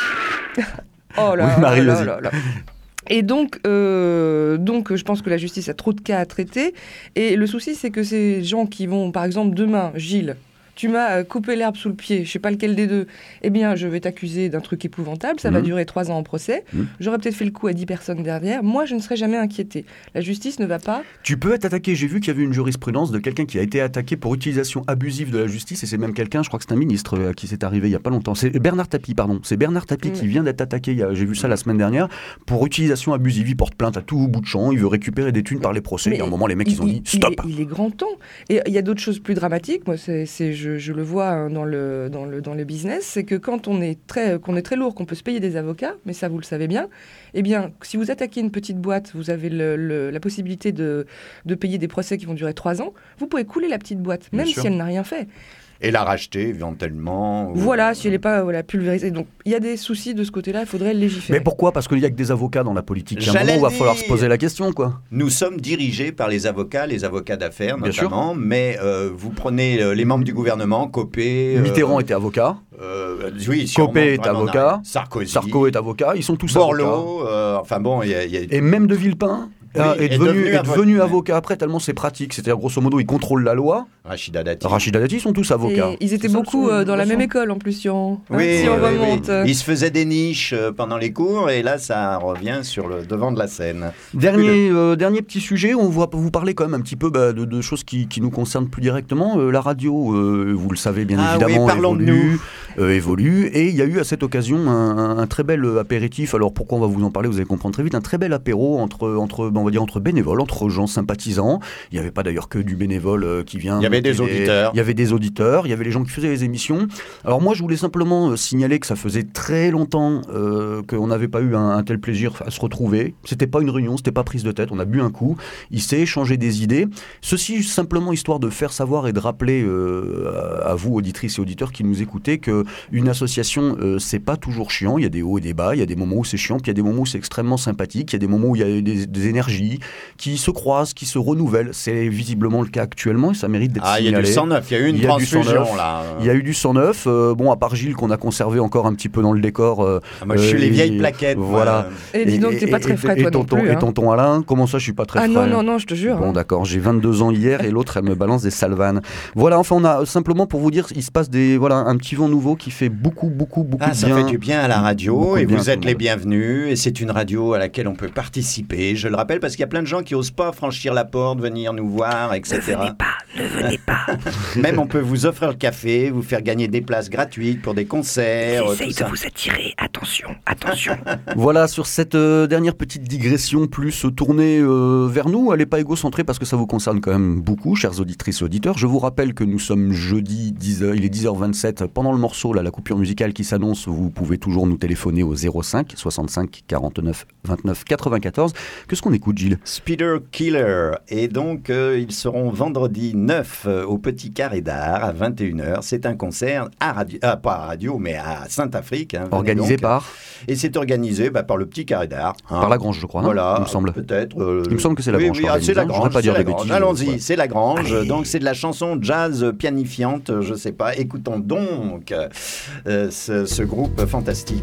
Oh là Oui, Marie, là vas-y. là là. Et donc, euh, donc, je pense que la justice a trop de cas à traiter. Et le souci, c'est que ces gens qui vont, par exemple, demain, Gilles, tu m'as euh, coupé l'herbe sous le pied, je sais pas lequel des deux, eh bien, je vais t'accuser d'un truc épouvantable, ça va Mhm. durer trois ans en procès, Mhm. j'aurais peut-être fait le coup à dix personnes derrière, moi, je ne serais jamais inquiétée. La justice ne va pas... Tu peux être attaqué. J'ai vu qu'il y avait une jurisprudence de quelqu'un qui a été attaqué pour utilisation abusive de la justice, et c'est même quelqu'un, je crois que c'est un ministre euh, à qui c'est arrivé il y a pas longtemps. C'est Bernard Tapie, pardon. C'est Bernard Tapie Mm. qui vient d'être attaqué. il y a- J'ai vu ça la semaine dernière pour utilisation abusive. Il porte plainte à tout bout de champ. Il veut récupérer des thunes par les procès. Mais Et à un moment, les mecs ils ont dit il, stop. est, il est grand temps. Et il y a d'autres choses plus dramatiques. Moi, c'est, c'est- je, je le vois hein, dans le, dans le, dans le business, c'est que quand on est très, qu'on est très lourd, qu'on peut se payer des avocats, mais ça vous le savez bien, eh bien, si vous attaquez une petite boîte, vous avez le- le- la possibilité de, de payer des procès qui vont durer trois ans, vous pouvez couler la petite boîte, Bien même sûr. si elle n'a rien fait. Et la racheter éventuellement. ou- Voilà, si elle n'est pas voilà, pulvérisée. Donc, il y a des soucis de ce côté-là, il faudrait légiférer. Mais pourquoi? Parce qu'il y a que des avocats dans la politique. À un J'allais moment, il va le falloir dire. se poser la question, quoi. Nous sommes dirigés par les avocats, les avocats d'affaires Bien sûr. notamment, mais euh, vous prenez euh, les membres du gouvernement, Copé... euh, Mitterrand était avocat. euh, oui, si Copé on est monte vraiment en avocat. arrière. Sarkozy. Sarko est avocat. Ils sont tous avocats. Borloo, euh, enfin bon, il y a... il y a- Et même De Villepin Oui, euh, est, est devenu, devenu est avocat. devenu avocat après, tellement c'est pratique. C'est-à-dire, grosso modo, il contrôle la loi. Rachida Dati. Rachida Dati, ils sont tous avocats. Et ils étaient C'est ça, beaucoup le- euh, dans la le même sens. école en plus, si on, hein, Oui, si on oui, oui. remonte. Il se faisait des niches euh, pendant les cours et là, ça revient sur le devant de la scène. Dernier, euh, dernier petit sujet, on va vous parler quand même un petit peu bah, de, de choses qui, qui nous concernent plus directement. Euh, la radio, euh, vous le savez bien Ah évidemment, oui, parlons de évolue, euh, évolue. Et il y a eu à cette occasion un, un très bel apéritif. Alors pourquoi on va vous en parler, vous allez comprendre très vite. Un très bel apéro entre, entre, on va dire, entre bénévoles, entre gens sympathisants. Il n'y avait pas d'ailleurs que du bénévole euh, qui vient. Il y avait des les- auditeurs. Il y avait des auditeurs, il y avait les gens qui faisaient les émissions. Alors moi, je voulais simplement euh, signaler que ça faisait très longtemps euh, qu'on n'avait pas eu un, un tel plaisir à se retrouver. C'était pas une réunion, c'était pas prise de tête. On a bu un coup, il s'est échangé des idées. Ceci simplement histoire de faire savoir et de rappeler euh, à vous, auditrices et auditeurs qui nous écoutez, que une association, euh, c'est pas toujours chiant. Il y a des hauts et des bas. Il y a des moments où c'est chiant, puis il y a des moments où c'est extrêmement sympathique. Il y a des moments où il y a des, des énergies qui se croisent, qui se renouvellent. C'est visiblement le cas actuellement et ça mérite d'être Ah, il y signalé. a du cent neuf, il y a eu une Il y a du cent transfusion neuf. là. Il y a eu du cent neuf, euh, bon, à part Gilles qu'on a conservé encore un petit peu dans le décor. euh, Ah, moi, je suis euh, les et- vieilles plaquettes. moi. Voilà. Et dis donc, t'es pas très frais, et toi non tonton, plus. et hein. tonton Alain, comment ça, je suis pas très Ah frais? non, non, non, je te jure. Bon, hein. d'accord, j'ai vingt-deux ans hier et l'autre, elle me balance des salvanes. Voilà, enfin, on a simplement pour vous dire, il se passe des, voilà, un petit vent nouveau qui fait beaucoup, beaucoup, beaucoup Ah, de ça bien. fait du bien à la radio Beaucoup de et bien à vous tout êtes le les monde. bienvenus et c'est une radio à laquelle on peut participer. Je le rappelle parce qu'il y a plein de gens qui osent pas franchir la porte, venir nous voir, et cetera. Ne venez pas. Même on peut vous offrir le café, vous faire gagner des places gratuites pour des concerts. tout ça. attirer. Attention, attention. Voilà, sur cette euh, dernière petite digression plus tournée euh, vers nous, elle n'est pas égocentrée parce que ça vous concerne quand même beaucoup, chères auditrices et auditeurs. Je vous rappelle que nous sommes jeudi dix heures, il est dix heures vingt-sept. Pendant le morceau, là, la coupure musicale qui s'annonce, vous pouvez toujours nous téléphoner au zéro cinq soixante-cinq quarante-neuf vingt-neuf quatre-vingt-quatorze. Qu'est-ce qu'on écoute, Gilles? Speeder Killer. Et donc, euh, ils seront vendredi neuf euh, au Petit Carré d'Art à vingt et une heures. C'est un concert à radio, ah, pas à radio, mais à Saint-Afrique. hein, venez Organisé donc. par Et c'est organisé bah, par le Petit Carré d'Art. hein. Par la Grange, je crois, non Voilà, il me semble. peut-être. euh, Il me semble que c'est la oui, Grange Oui, qui ah, c'est la organise, hein. Je Grange. voudrais pas dire c'est de la Grange. bêtises, Allons-y, ouais. c'est la Grange. Allez. Donc c'est de la chanson jazz pianifiante. Je sais pas. Écoutons donc euh, ce, ce groupe fantastique.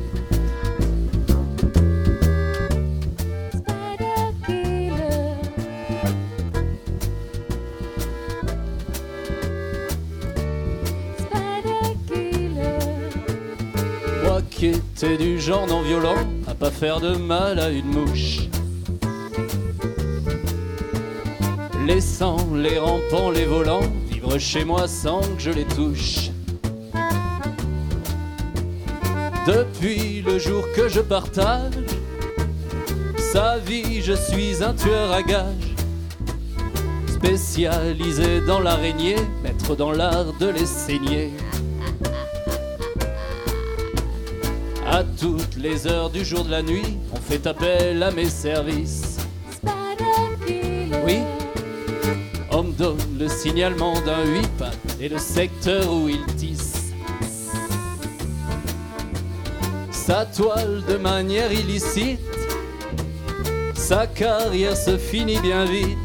Moi qui étais du genre non violent, à pas faire de mal à une mouche. Laissant les rampants, les volants, vivre chez moi sans que je les touche. Depuis le jour que je partage sa vie, je suis un tueur à gages. Spécialisé dans l'araignée, maître dans l'art de les saigner. À toutes les heures du jour de la nuit, on fait appel à mes services. Oui, homme commando, le signalement d'un huit pattes et le secteur où il tisse sa toile de manière illicite. Sa carrière se finit bien vite.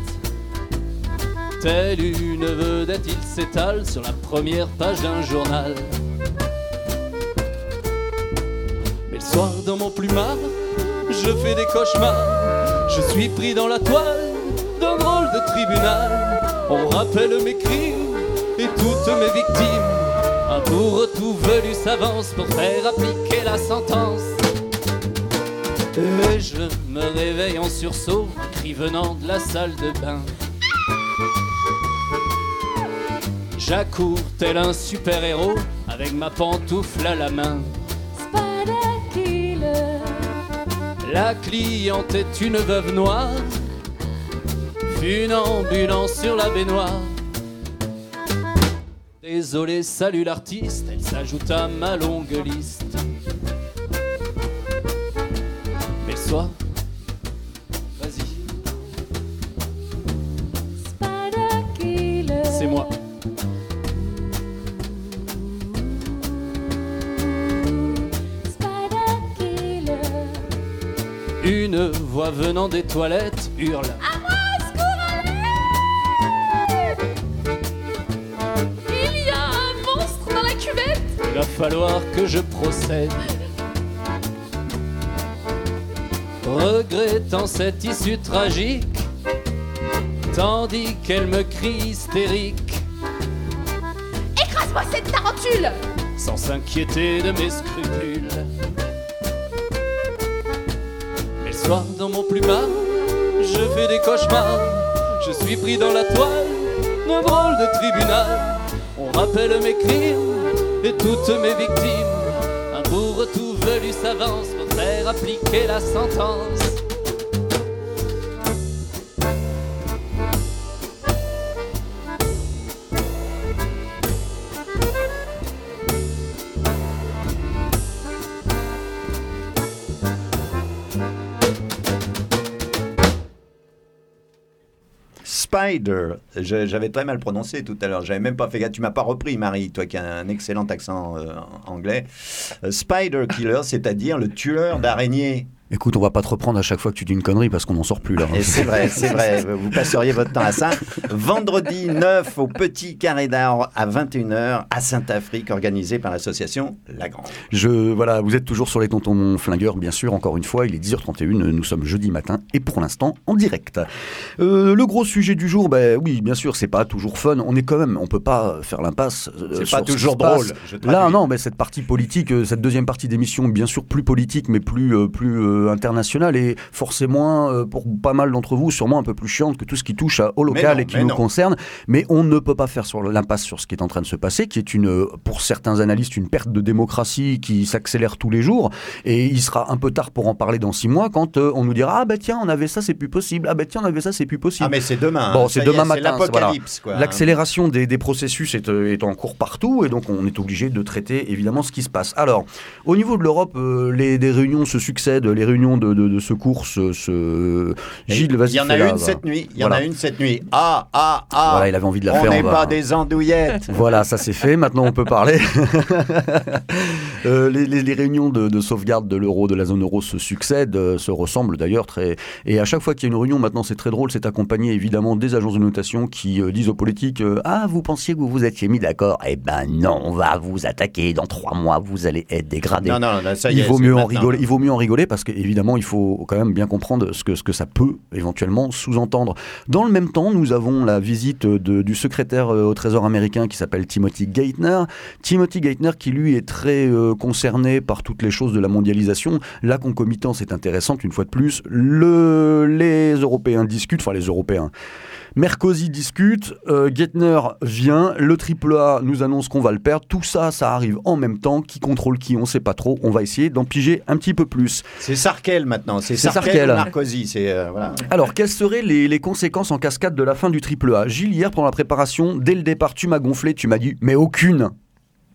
Telle une vedette, il s'étale sur la première page d'un journal. Mais le soir, dans mon plumard, je fais des cauchemars. Je suis pris dans la toile d'un drôle de tribunal. On rappelle mes crimes et toutes mes victimes. Un bourreau-tout velu s'avance pour faire appliquer la sentence. Et je me réveille en sursaut, un cri venant de la salle de bain. J'accours tel un super-héros avec ma pantoufle à la main. La cliente est une veuve noire, funambulant sur la baignoire. Désolé, salut l'artiste, elle s'ajoute à ma longue liste. Mais sois, vas-y. C'est moi. Une voix venant des toilettes hurle. À moi, secours! Il y a un monstre dans la cuvette! Il va falloir que je procède. Regrettant cette issue tragique, tandis qu'elle me crie hystérique. Écrase-moi cette tarentule! Sans s'inquiéter de mes scrupules. Dans mon plumard, je fais des cauchemars. Je suis pris dans la toile d'un drôle de tribunal. On rappelle mes crimes et toutes mes victimes. Un bourreau-tout velu s'avance pour faire appliquer la sentence. Spider, je, j'avais très mal prononcé tout à l'heure, j'avais même pas fait gaffe, tu m'as pas repris Marie, toi qui as un excellent accent euh, anglais. Euh, Spider Killer, c'est-à-dire le tueur d'araignées. Écoute, on va pas te reprendre à chaque fois que tu dis une connerie parce qu'on n'en sort plus là. Et c'est vrai, c'est vrai, vous passeriez votre temps à ça. Vendredi neuf au Petit Carré d'Arbre à vingt et une heures à Saint-Afrique, organisé par l'association Lagrange. Je, voilà, vous êtes toujours sur les Tontons Flingueurs, bien sûr, encore une fois, il est dix heures trente et une, nous sommes jeudi matin et pour l'instant en direct. Euh, le gros sujet du jour, ben oui, bien sûr, c'est pas toujours fun, on est quand même, on peut pas faire l'impasse. Euh, c'est sur pas ce toujours qui se drôle. passe. Là, non, mais cette partie politique, euh, cette deuxième partie d'émission, bien sûr plus politique, mais plus, euh, plus euh, internationale et forcément, euh, pour pas mal d'entre vous, sûrement un peu plus chiante que tout ce qui touche à, au local non, et qui nous non. concerne. Mais on ne peut pas faire sur l'impasse sur ce qui est en train de se passer, qui est une, pour certains analystes, une perte de démocratie qui s'accélère tous les jours. Et il sera un peu tard pour en parler dans six mois quand euh, on nous dira ah ben tiens on avait ça c'est plus possible, ah ben tiens on avait ça c'est plus possible. Ah mais c'est demain. Bon c'est demain est, matin. C'est l'apocalypse voilà. quoi. L'accélération des, des processus est, est en cours partout et donc on est obligé de traiter évidemment ce qui se passe. Alors au niveau de l'Europe, euh, les des réunions se succèdent, les réunions de, de, de secours se, se... Gilles, vas-y. Il y en a une cette nuit. Il y en a une cette nuit. Ah ah ah. Voilà, il avait envie de la on faire. On n'est va... pas des andouillettes. Voilà, ça c'est fait. Maintenant on peut parler. euh, les, les, les réunions de, de sauvegarde de l'euro, de la zone euro se succèdent, euh, se ressemblent d'ailleurs très. Et à chaque fois qu'il y a une réunion, maintenant c'est très drôle, c'est accompagné évidemment des agences de notation qui euh, disent aux politiques euh, ah vous pensiez que vous vous étiez mis d'accord? Eh ben non, on va vous attaquer dans trois mois, vous allez être dégradé. Non non, là, ça y il est, vaut mieux en maintenant. rigoler. Il vaut mieux en rigoler parce qu'évidemment il faut quand même bien comprendre ce que ce que ça peut éventuellement sous-entendre. Dans le même temps, nous avons la visite de, du secrétaire au Trésor américain qui s'appelle Timothy Geithner. Timothy Geithner qui lui est très euh, concerné par toutes les choses de la mondialisation. La concomitance est intéressante une fois de plus. Le, les Européens discutent, enfin les Européens. Mercosi discute, euh, Geithner vient, le triple A nous annonce qu'on va le perdre. Tout ça, ça arrive en même temps. Qui contrôle qui, on ne sait pas trop. On va essayer d'en piger un petit peu plus. C'est Sarkel maintenant. C'est, c'est Sarkel, Sarkel ou Mercosi. C'est, euh, voilà. Alors, quelles seraient les, les conséquences en cascade de la fin du triple A? Gilles, hier, pendant la préparation, dès le départ, tu m'as gonflé, tu m'as dit « mais aucune ».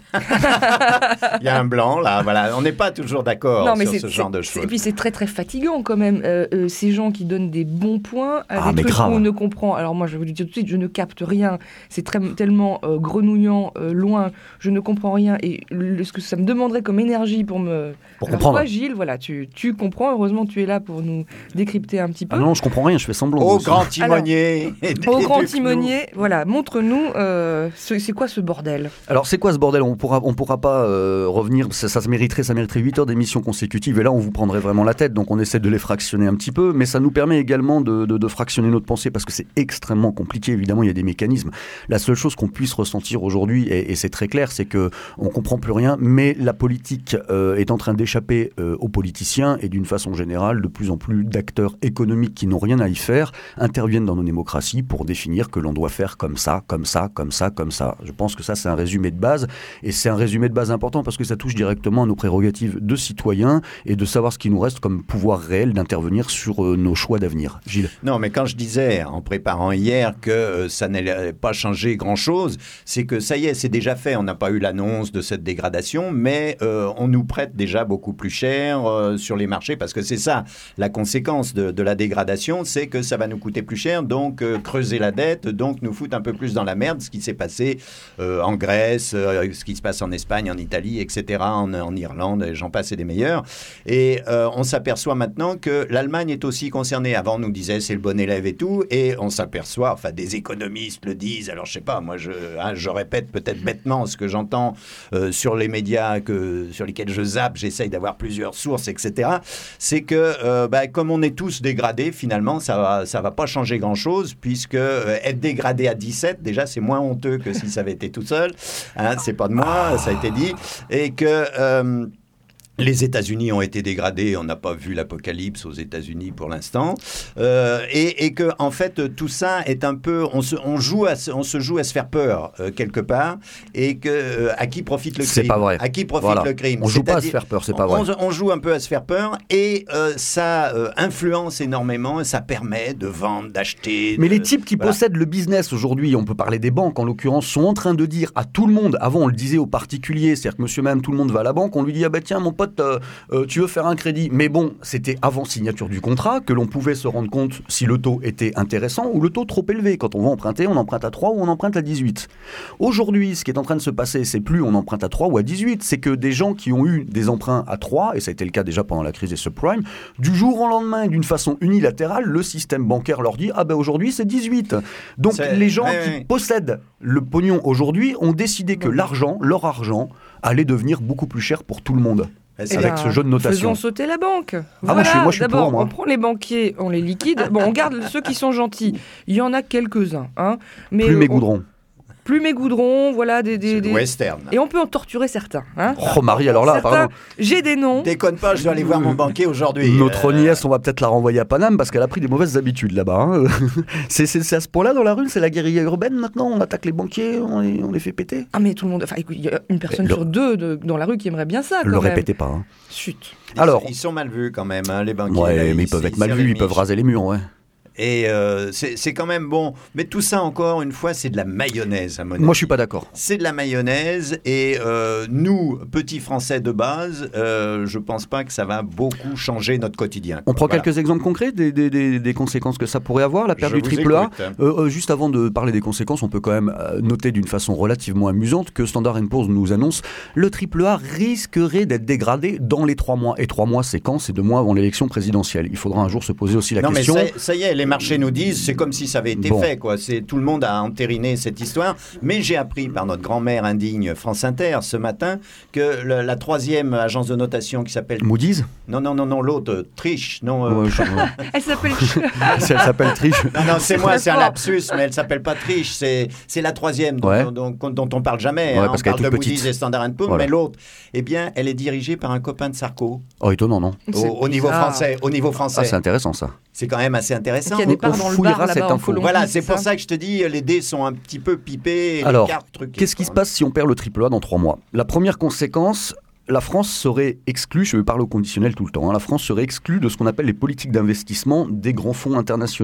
Il y a un blanc, là, voilà. On n'est pas toujours d'accord Non, mais sur c'est- ce c'est- genre de c'est- choses. Et puis c'est très très fatigant quand même, euh, euh, ces gens qui donnent des bons points à Ah, des mais trucs grave. où on ne comprend. Alors moi je vais vous dire tout de suite, je ne capte rien. C'est très, tellement euh, grenouillant, euh, loin, je ne comprends rien. Et le- ce que ça me demanderait comme énergie pour me... Pour Alors comprendre. toi Gilles, voilà, tu, tu comprends, heureusement tu es là pour nous décrypter un petit peu. Ah non, je comprends rien, je fais semblant. moi Au aussi. grand timonier. et- Au et grand du flou. timonier, voilà, montre-nous, euh, ce- c'est quoi ce bordel? Alors c'est quoi ce bordel? On pourra, on pourra pas euh, revenir. Ça, ça se mériterait, ça mériterait huit heures d'émission consécutive. Et là, on vous prendrait vraiment la tête. Donc on essaie de les fractionner un petit peu, mais ça nous permet également de, de, de fractionner notre pensée parce que c'est extrêmement compliqué. Évidemment, il y a des mécanismes. La seule chose qu'on puisse ressentir aujourd'hui, et, et c'est très clair, c'est que on comprend plus rien. Mais la politique euh, est en train d'échapper euh, aux politiciens et d'une façon générale, de plus en plus d'acteurs économiques qui n'ont rien à y faire interviennent dans nos démocraties pour définir que l'on doit faire comme ça, comme ça, comme ça, comme ça. Je pense que ça, c'est un résumé de base. Et c'est un résumé de base important parce que ça touche directement à nos prérogatives de citoyens et de savoir ce qui nous reste comme pouvoir réel d'intervenir sur euh, nos choix d'avenir. Gilles? Non, mais quand je disais, en préparant hier, que euh, ça n'allait pas changer grand-chose, c'est que ça y est, c'est déjà fait. On n'a pas eu l'annonce de cette dégradation, mais euh, on nous prête déjà beaucoup plus cher euh, sur les marchés, parce que c'est ça, la conséquence de, de la dégradation, c'est que ça va nous coûter plus cher, donc euh, creuser la dette, donc nous foutre un peu plus dans la merde, ce qui s'est passé euh, en Grèce, euh, ce qui se passe en Espagne, en Italie, et cetera, en, en Irlande, et j'en passe et des meilleurs. Et euh, on s'aperçoit maintenant que l'Allemagne est aussi concernée. Avant, on nous disait c'est le bon élève et tout, et on s'aperçoit, enfin des économistes le disent, alors je sais pas, moi je, hein, je répète peut-être bêtement ce que j'entends euh, sur les médias que, sur lesquels je zappe, j'essaye d'avoir plusieurs sources, et cetera. C'est que euh, bah, comme on est tous dégradés, finalement, ça va, ça va pas changer grand-chose, puisque euh, être dégradé à dix-sept, déjà, c'est moins honteux que si ça avait été tout seul. Hein, c'est pas de moi, ça a été dit. Et que... Euh, les États-Unis ont été dégradés, on n'a pas vu l'apocalypse aux États-Unis pour l'instant, euh, et, et que en fait tout ça est un peu, on se, on joue à, on se joue à se faire peur euh, quelque part, et que euh, à qui profite le crime? C'est pas vrai. À qui profite Voilà. le crime? On joue pas à se C'est-à-dire- faire peur, c'est pas on, vrai. On, on joue un peu à se faire peur, et euh, ça euh, influence énormément, et ça permet de vendre, d'acheter. Mais de- les types qui voilà. possèdent le business aujourd'hui, on peut parler des banques en l'occurrence, sont en train de dire à tout le monde, avant on le disait aux particuliers, c'est-à-dire que monsieur même tout le monde va à la banque, on lui dit ah bah tiens mon pote, euh, euh, tu veux faire un crédit. Mais bon, c'était avant signature du contrat que l'on pouvait se rendre compte si le taux était intéressant ou le taux trop élevé. Quand on va emprunter, on emprunte à trois ou on emprunte à dix-huit. Aujourd'hui, ce qui est en train de se passer, c'est plus on emprunte à trois ou à dix-huit, c'est que des gens qui ont eu des emprunts à trois, et ça a été le cas déjà pendant la crise des subprimes, du jour au lendemain, d'une façon unilatérale, le système bancaire leur dit ah ben aujourd'hui c'est dix-huit. Donc C'est- les gens ouais, qui ouais. possèdent le pognon aujourd'hui ont décidé que l'argent, leur argent, allait devenir beaucoup plus cher pour tout le monde. Eh Eh Avec ben, ce jeu de notation. Faisons sauter la banque. moi, Voilà, je suis- moi, je suis d'abord, pour, moi. on prend les banquiers, on les liquide. Bon, on garde ceux qui sont gentils. Il y en a quelques-uns. Hein, mais Plus euh, mes on- goudrons. Plus mes goudrons, voilà. Des, des, C'est le des- western. Et on peut en torturer certains. Hein. Oh Marie, alors là, Certains, pardon. j'ai des noms. Déconne pas, je dois aller voir mon banquier aujourd'hui. Notre Euh, nièce, on va peut-être la renvoyer à Paname parce qu'elle a pris des mauvaises habitudes là-bas. hein. c'est, c'est- c'est à ce point-là dans la rue, c'est la guérilla urbaine maintenant. On attaque les banquiers, on les, on les fait péter. Ah, mais tout le monde. Enfin, écoute, il y a une personne Le- sur deux de- dans la rue qui aimerait bien ça. Quand Le même. répétez pas. hein. Chut. Ils, Alors- ils sont mal vus quand même, hein, les banquiers. Ouais, là, mais ils peuvent être mal serrent vus, les ils peuvent miches. raser les murs, ouais. Et euh, c'est c'est quand même bon. Mais tout ça, encore une fois, c'est de la mayonnaise, à mon avis. Moi, je suis pas d'accord. C'est de la mayonnaise. Et euh, nous, petits Français de base, euh, je pense pas que ça va beaucoup changer notre quotidien. On prend Voilà. quelques exemples concrets des, des- des- des conséquences que ça pourrait avoir, la perte Je du vous triple A. écoute. Euh, euh, juste avant de parler des conséquences, on peut quand même euh, noter d'une façon relativement amusante que Standard and Poor's nous annonce le triple A risquerait d'être dégradé dans les trois mois. Et trois mois, c'est quand? C'est deux mois avant l'élection présidentielle. Il faudra un jour se poser aussi la Non, question. mais ça, ça y est, les marchés nous disent, c'est comme si ça avait été Bon. fait, quoi. C'est, tout le monde a entériné cette histoire. Mais j'ai appris par notre grand-mère indigne France Inter ce matin que le- la troisième agence de notation qui s'appelle... Moody's Non, non, non, non, l'autre, euh, Triche. Non, euh, Ouais, je- Elle s'appelle. Elle s'appelle Triche. non, non, c'est moi, très c'est un fort. lapsus, mais elle s'appelle pas Triche. C'est, c'est la troisième dont, Ouais. dont, dont- dont on parle jamais. Ouais, hein. parce On qu'elle est parle de toute Moody's petite. et Standard and Poor's, Voilà. mais l'autre, eh bien, elle est dirigée par un copain de Sarko. Oh, étonnant, non? Au, C'est au niveau bizarre. français, au niveau Ah, français. c'est intéressant ça. c'est quand même assez intéressant. Qu'il y a des On- parts on dans le fouillera bar cette là-bas en info. Colombie. Voilà, c'est pour ça. ça que je te dis, les dés sont un petit peu pipés, et Alors, les cartes truquées. Qu'est-ce qui se passe si on perd le triple A dans trois mois? La première conséquence, la France serait exclue, je vais parler au conditionnel tout le temps, hein, la France serait exclue de ce qu'on appelle les politiques d'investissement des grands fonds internationaux.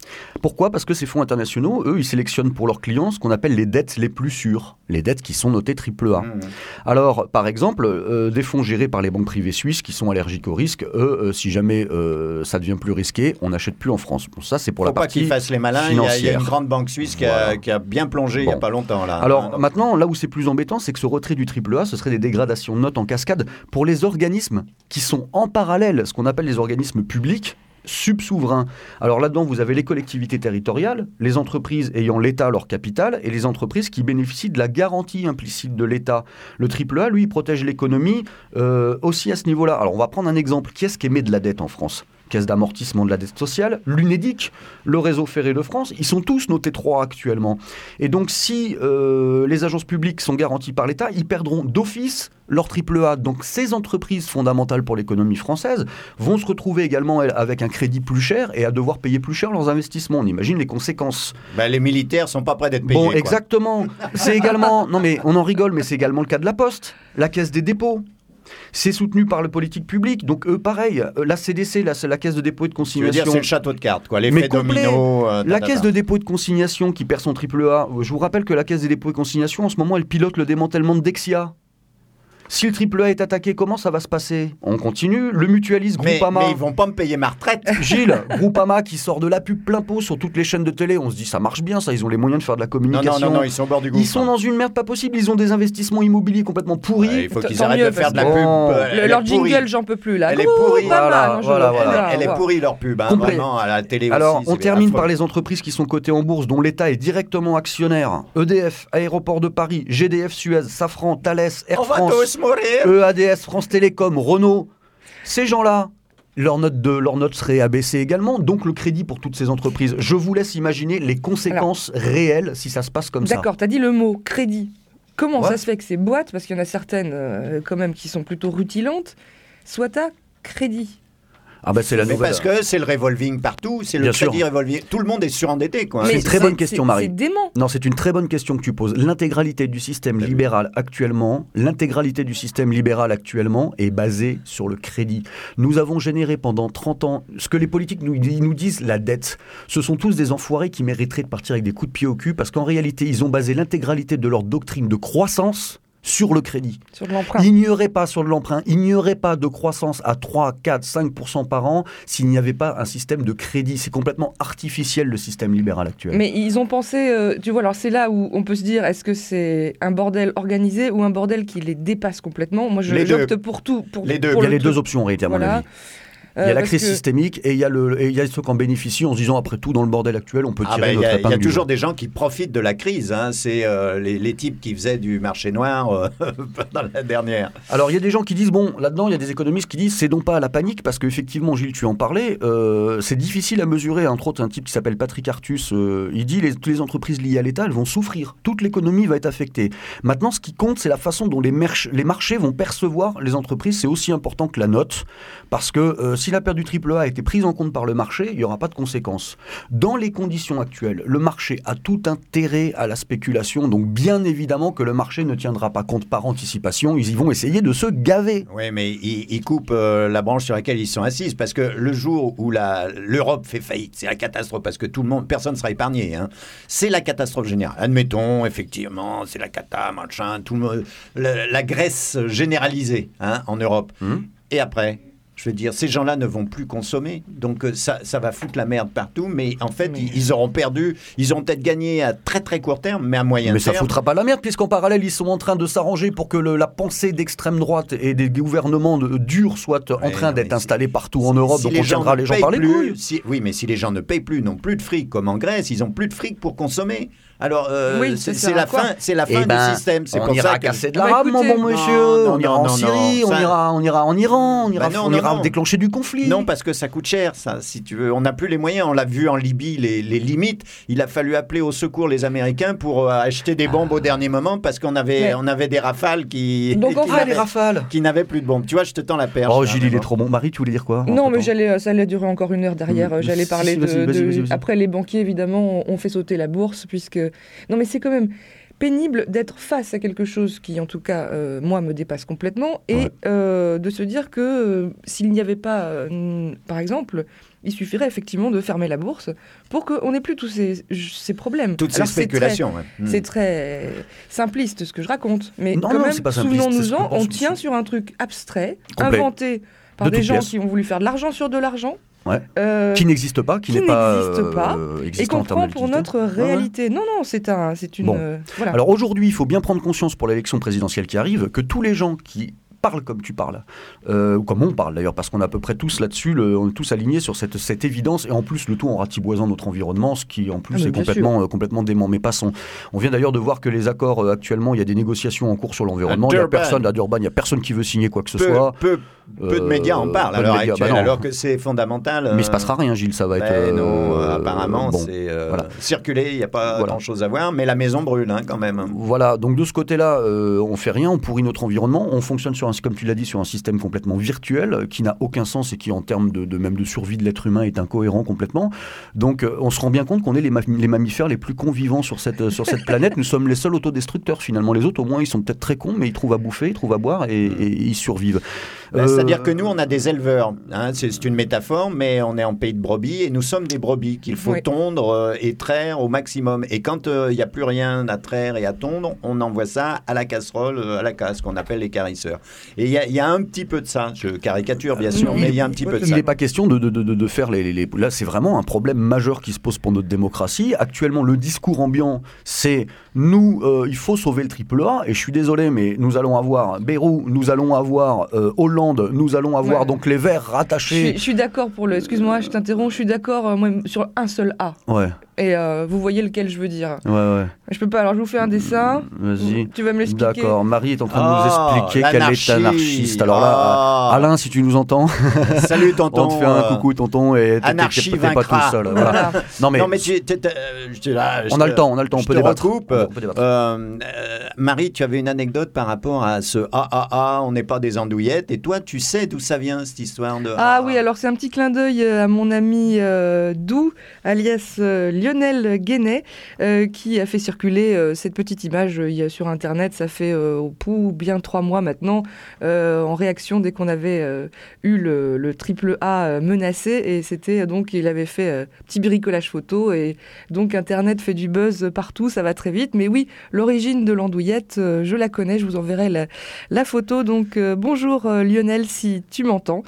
Pourquoi ? Parce que ces fonds internationaux, eux, ils sélectionnent pour leurs clients ce qu'on appelle les dettes les plus sûres, les dettes qui sont notées triple A. Mmh. Alors, par exemple, euh, des fonds gérés par les banques privées suisses qui sont allergiques au risque, eux, euh, si jamais euh, ça devient plus risqué, on n'achète plus en France. Bon, ça, c'est pour Faut la partie financière. Faut pas qu'ils fassent les malins. Il y, a, il y a une grande banque suisse qui, voilà. a, qui a bien plongé bon. il n'y a pas longtemps. Là. Alors, ah, maintenant, là où c'est plus embêtant, c'est que ce retrait du triple A, ce serait des dégradations de notes en cascade pour les organismes qui sont en parallèle, ce qu'on appelle les organismes publics, subsouverains. Alors là-dedans, vous avez les collectivités territoriales, les entreprises ayant l'État leur capital et les entreprises qui bénéficient de la garantie implicite de l'État. Le triple A, lui, il protège l'économie euh, aussi à ce niveau-là. Alors on va prendre un exemple. Qui est-ce qui émet de la dette en France ? Caisse d'amortissement de la dette sociale, l'Unédic, le Réseau ferré de France, ils sont tous notés trois actuellement. Et donc si euh, les agences publiques sont garanties par l'État, ils perdront d'office leur triple A. Donc ces entreprises fondamentales pour l'économie française vont se retrouver également avec un crédit plus cher et à devoir payer plus cher leurs investissements. On imagine les conséquences. Ben, les militaires sont pas prêts d'être payés. Bon, quoi. Exactement. C'est également, non mais on en rigole, mais c'est également le cas de la Poste, la Caisse des dépôts. C'est soutenu par le politique public, donc eux pareil, la C D C, la, la Caisse de dépôt et de consignation. Tu veux dire c'est le château de cartes, quoi, l'effet domino. Euh, la Caisse de dépôt et de consignation qui perd son triple A, je vous rappelle que la Caisse des dépôts et de consignation en ce moment elle pilote le démantèlement de Dexia. Si le triple A est attaqué, comment ça va se passer ? On continue. Le mutualiste Groupama. Mais, mais ils vont pas me payer ma retraite. Gilles, Groupama qui sort de la pub plein pot sur toutes les chaînes de télé. On se dit ça marche bien, ça. Ils ont les moyens de faire de la communication. Non, non, non, non ils sont au bord du gouffre. Ils sont dans une merde pas possible. Ils ont des investissements immobiliers complètement pourris. Ouais, il faut qu'ils arrêtent de faire de la pub. Bon, le, leur jingle, j'en peux plus là. Elle est pourrie. Voilà, voilà, voilà. Elle est pourrie leur pub, hein, vraiment à la télé. Alors, aussi, on termine par les entreprises qui sont cotées en bourse, dont l'État est directement actionnaire. E D F, Aéroport de Paris, G D F Suez, Safran, Thales, Air on France, va tous mourir. E A D S, France Télécom, Renault, ces gens-là, leur note, de, leur note serait abaissée également, donc le crédit pour toutes ces entreprises. Je vous laisse imaginer les conséquences Alors, réelles si ça se passe comme d'accord, ça. D'accord, tu as dit le mot crédit. Comment ouais. ça se fait que ces boîtes, parce qu'il y en a certaines euh, quand même qui sont plutôt rutilantes, soient à crédit ? Ah bah c'est la mais nouvelle. Parce que c'est le revolving partout, c'est le Bien crédit sûr. revolving. Tout le monde est surendetté, quoi. C'est une très bonne question, Marie. C'est dément. Non, c'est une très bonne question que tu poses. L'intégralité du système libéral actuellement, l'intégralité du système libéral actuellement est basée sur le crédit. Nous avons généré pendant trente ans ce que les politiques nous, ils nous disent, la dette. Ce sont tous des enfoirés qui mériteraient de partir avec des coups de pied au cul parce qu'en réalité, ils ont basé l'intégralité de leur doctrine de croissance sur le crédit. Sur de l'emprunt. Il n'y aurait pas sur de l'emprunt, il n'y aurait pas de croissance à trois, quatre, cinq pour cent par an s'il n'y avait pas un système de crédit. C'est complètement artificiel le système libéral actuel. Mais ils ont pensé, euh, tu vois, alors c'est là où on peut se dire, est-ce que c'est un bordel organisé ou un bordel qui les dépasse complètement ? Moi, je, les j'opte deux. pour tout. Pour, les deux. Pour il y a le les tout. deux options en réalité, à mon voilà. avis. Il y a la crise que... systémique et il y a, le, et il y a ceux qui en bénéficient en se disant après tout dans le bordel actuel on peut tirer ah ben, notre épingle. Il y a, y a du toujours jeu. des gens qui profitent de la crise. Hein. C'est euh, les, les types qui faisaient du marché noir euh, dans la dernière. Alors il y a des gens qui disent bon là-dedans il y a des économistes qui disent cédons pas à la panique parce qu'effectivement Gilles tu en parlais euh, c'est difficile à mesurer. Entre autres un type qui s'appelle Patrick Artus euh, il dit les, toutes les entreprises liées à l'État elles vont souffrir. Toute l'économie va être affectée. Maintenant ce qui compte c'est la façon dont les, merch- les marchés vont percevoir les entreprises. C'est aussi important que la note parce que euh, si la perte du triple A a été prise en compte par le marché, il n'y aura pas de conséquences. Dans les conditions actuelles, le marché a tout intérêt à la spéculation, donc bien évidemment que le marché ne tiendra pas compte par anticipation, ils y vont essayer de se gaver. Oui, mais ils, ils coupent euh, la branche sur laquelle ils sont assis, parce que le jour où la, l'Europe fait faillite, c'est la catastrophe, parce que tout le monde, personne ne sera épargné. Hein. C'est la catastrophe générale. Admettons, effectivement, c'est la cata, machin, tout le monde, la, la Grèce généralisée hein, en Europe. Hum. Et après je veux dire, ces gens-là ne vont plus consommer, donc ça, ça va foutre la merde partout, mais en fait, mais... Ils, ils auront perdu, ils ont peut-être gagné à très très court terme, mais à moyen mais terme... Mais ça foutra pas la merde, puisqu'en parallèle, ils sont en train de s'arranger pour que le, la pensée d'extrême droite et des gouvernements de, durs soit ouais, en train d'être installés partout en Europe, si donc on tiendra les gens par les couilles. Si, oui, mais si les gens ne payent plus, n'ont plus de fric, comme en Grèce, ils n'ont plus de fric pour consommer. Alors, euh, oui, c'est, c'est, la fin, c'est la fin eh ben, du système. C'est on pour ira ça casser que... de la rame, mon bon monsieur. Non, non, on ira non, en non, Syrie, non, on, ça... ira, on ira en Iran, on ira, bah non, on ira non, déclencher du conflit. Non, parce que ça coûte cher, ça, si tu veux. On n'a plus les moyens. On l'a vu en Libye, les, les limites. Il a fallu appeler au secours les Américains pour euh, acheter des bombes au dernier moment parce qu'on avait, ouais. on avait des rafales qui... Donc on fait les rafales. Qui n'avaient plus de bombes. Tu vois, je te tends la perche. Oh, Gilles, il est trop bon. Marie, tu voulais dire quoi? Non, mais j'allais, ça allait durer encore une heure derrière. Mmh. J'allais parler si, si, de... vas-y, vas-y, de... vas-y, vas-y. Après, les banquiers, évidemment, ont fait sauter la bourse puisque... Non, mais c'est quand même... pénible d'être face à quelque chose qui, en tout cas, euh, moi, me dépasse complètement, et Ouais. euh, de se dire que euh, s'il n'y avait pas, euh, par exemple, il suffirait effectivement de fermer la bourse pour qu'on n'ait plus tous ces, ces problèmes. Toutes Alors, ces c'est spéculations. très- ouais. C'est très simpliste ce que je raconte, mais Non, quand non, même, c'est pas simpliste, c'est ce souvenons-nous-en, que pense on monsieur. tient sur un truc abstrait, Complet. inventé par De des toutes gens pièces. qui ont voulu faire de l'argent sur de l'argent, Ouais. euh, Qui n'existe pas, qui, qui n'est pas, n'existe pas, euh, et existant qu'on en termes prend pour d'activité. notre Ouais, ouais. réalité. Non, non, c'est un, c'est une... Bon. euh, voilà. Alors aujourd'hui, il faut bien prendre conscience pour l'élection présidentielle qui arrive que tous les gens qui parlent comme tu parles, euh, ou comme on parle d'ailleurs, parce qu'on est à peu près tous là-dessus, le- on est tous alignés sur cette, cette évidence, et en plus le tout en ratiboisant notre environnement, ce qui en plus Ah, mais est bien complètement, euh, complètement dément. Mais passons. On vient d'ailleurs de voir que les accords euh, actuellement, il y a des négociations en cours sur l'environnement, À il y a Durban. personne à Durban, il y a personne qui veut signer quoi que ce Peu, soit. peu, peu de Euh, médias en parlent peu à de l'heure médias, actuelle, bah non. alors que c'est fondamental. Mais il se passera rien, Gilles, ça va être. Ben non, euh, euh, apparemment, bon. c'est euh, voilà. circulé, il n'y a pas Voilà. grand-chose à voir, mais la maison brûle hein, quand même. Voilà, donc de ce côté-là, euh, on fait rien, on pourrit notre environnement, on fonctionne sur un, comme tu l'as dit, sur un système complètement virtuel euh, qui n'a aucun sens et qui, en termes de, de même de survie de l'être humain, est incohérent complètement. Donc, euh, on se rend bien compte qu'on est les, ma- les mammifères les plus convivants sur cette sur cette planète. Nous sommes les seuls autodestructeurs finalement. Les autres, au moins, ils sont peut-être très cons, mais ils trouvent à bouffer, ils trouvent à boire et, et ils survivent. Ben, Euh, C'est-à-dire que nous, on a des éleveurs. Hein, c'est c'est une métaphore, mais on est en pays de brebis et nous sommes des brebis qu'il faut Oui. tondre euh, et traire au maximum. Et quand il n'y a plus rien à traire et à tondre, on envoie ça à la casserole, euh, à la casse, qu'on appelle les carisseurs. Et il y, a- il y a un petit peu de ça. Je caricature, bien sûr, Il- mais il y a un petit peu de Il ça. n'est pas question de, de, de, de faire les, les- les- Là, c'est vraiment un problème majeur qui se pose pour notre démocratie. Actuellement, le discours ambiant, c'est nous, euh, il faut sauver le triple A. Et je suis désolé, mais nous allons avoir Bayrou, nous allons avoir euh, Hollande, nous allons avoir Ouais. donc les Verts Je suis, rattachés. je suis d'accord pour le... Excuse-moi, je t'interromps. Je suis d'accord euh, moi, sur un seul A. Ouais, Et euh, vous voyez lequel je veux dire. ouais, ouais. Je peux pas. Alors, je vous fais un dessin. Vas-y. Tu vas me l'expliquer. D'accord, Marie est en train de Ah, nous expliquer qu'elle est l'anarchie. anarchiste. Alors là, Ah. Alain, si tu nous entends, Salut tonton. on te fait un euh, coucou, tonton, et t'es- Anarchie t'es t'es pas vaincra. tout seul. Voilà. Voilà. Non, mais Non mais tu, t'es- t'es- je te- là, je on a te- le temps, on a le temps, on je peut te débattre. recoupe. On peut débattre. Euh, euh, Marie, tu avais une anecdote par rapport à ce ah ah ah, on n'est pas des andouillettes. Et toi, tu sais d'où ça vient cette histoire de Ah oui, alors c'est un petit clin d'œil euh, à mon ami euh, Dou, alias euh, Lionel Guénet, euh, qui a fait circuler euh, cette petite image euh, il y a sur Internet. Ça fait euh, au pouls bien trois mois maintenant, euh, en réaction dès qu'on avait euh, eu le, le triple A euh, menacé. Et c'était euh, donc, il avait fait euh, petit bricolage photo. Et donc Internet fait du buzz partout, ça va très vite. Mais oui, l'origine de l'andouillette, euh, je la connais, je vous enverrai la, la photo. Donc euh, bonjour euh, Lionel, si tu m'entends.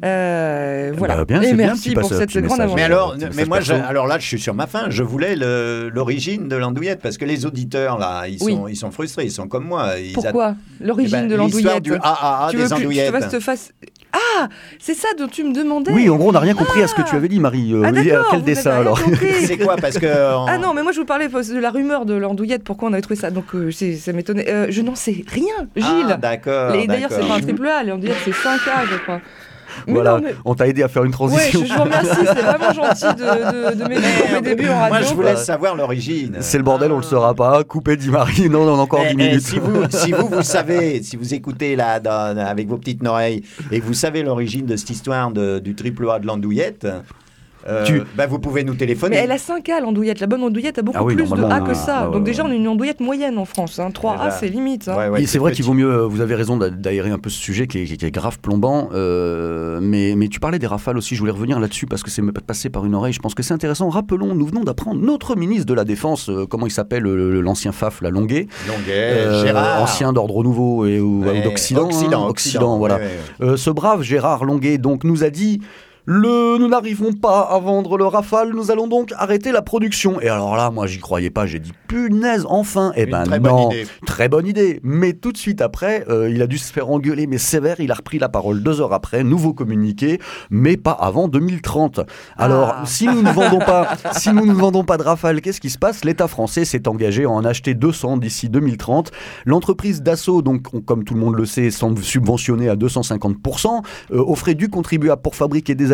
Euh, voilà. Bah, bien, et c'est bien, merci petit pour passage, cette petit grande message. aventure. Mais alors, petit mais message moi, je- perso. alors là, je suis sur ma faim. Je voulais le- l'origine de l'andouillette parce que les auditeurs là, ils Oui. sont, ils sont frustrés, ils sont comme moi. Ils Pourquoi Eh l'origine ben, de l'histoire l'andouillette du ah ah ah Tu des veux que je te andouillettes. fasse te fasse... Ah, c'est ça dont tu me demandais. Oui, en gros, on n'a rien compris à ce que tu avais dit, Marie. Euh, Ah Olivier, d'accord, quel vous dessin n'avez rien alors compris. C'est quoi parce que en- Ah non, mais moi je vous parlais de la rumeur de l'andouillette, pourquoi on avait trouvé ça. Donc euh, c'est- ça m'étonnait. Euh, je n'en sais rien, Gilles. Ah, d'accord. Les- D'ailleurs, c'est d'accord. pas un triple A, l'andouillette c'est cinq A, je crois. Mais Voilà, non, mais- on t'a aidé à faire une Ouais, transition. je, je vous remercie, c'est vraiment gentil de, de, de m'aider pour mes débuts en radio. Moi, je voulais savoir l'origine. C'est le bordel, on le saura pas. Coupé, dit Marie. Non, non, encore Eh, dix eh, minutes. si, vous, si vous, vous savez, si vous écoutez là dans- avec vos petites oreilles et que vous savez l'origine de cette histoire de- du triple A de l'andouillette, euh, Tu- bah, vous pouvez nous téléphoner. Mais elle a cinq A l'andouillette, la bonne andouillette a beaucoup Ah oui, plus de normalement, A que euh, ça. ouais, ouais, Donc déjà ouais. on a une andouillette moyenne en France, hein. trois A Déjà. c'est limite. Hein. Ouais, ouais, Et c'est vrai qu'il petit. vaut mieux, euh, vous avez raison d'a- d'aérer un peu ce sujet qui est, qui est grave plombant, euh, mais, mais tu parlais des rafales aussi, je voulais revenir là-dessus parce que c'est me passé par une oreille, je pense que c'est intéressant. Rappelons, nous venons d'apprendre notre ministre de la Défense, euh, comment il s'appelle, le- l'ancien F A F, la Longuet, Longuet, euh, Gérard. ancien d'ordre nouveau et, ou, Ouais, ou d'Occident, Occident, hein, Occident, voilà. ouais, ouais, ouais. Euh, ce brave Gérard Longuet donc nous a dit... Le, nous n'arrivons pas à vendre le Rafale, nous allons donc arrêter la production. Et alors là, moi, j'y croyais pas, j'ai dit punaise, enfin. Eh Une ben très bonne non, idée. très bonne idée. Mais tout de suite après, euh, il a dû se faire engueuler, mais sévère. Il a repris la parole deux heures après, nouveau communiqué, mais pas avant deux mille trente. Alors, Ah. si nous ne vendons pas, si nous ne vendons pas de Rafale, qu'est-ce qui se passe? L'État français s'est engagé à en acheter deux cents d'ici deux mille trente. L'entreprise Dassault, donc on- comme tout le monde le sait, semble subventionnée à deux cent cinquante pour cent, euh, aux frais du contribuable pour fabriquer des avions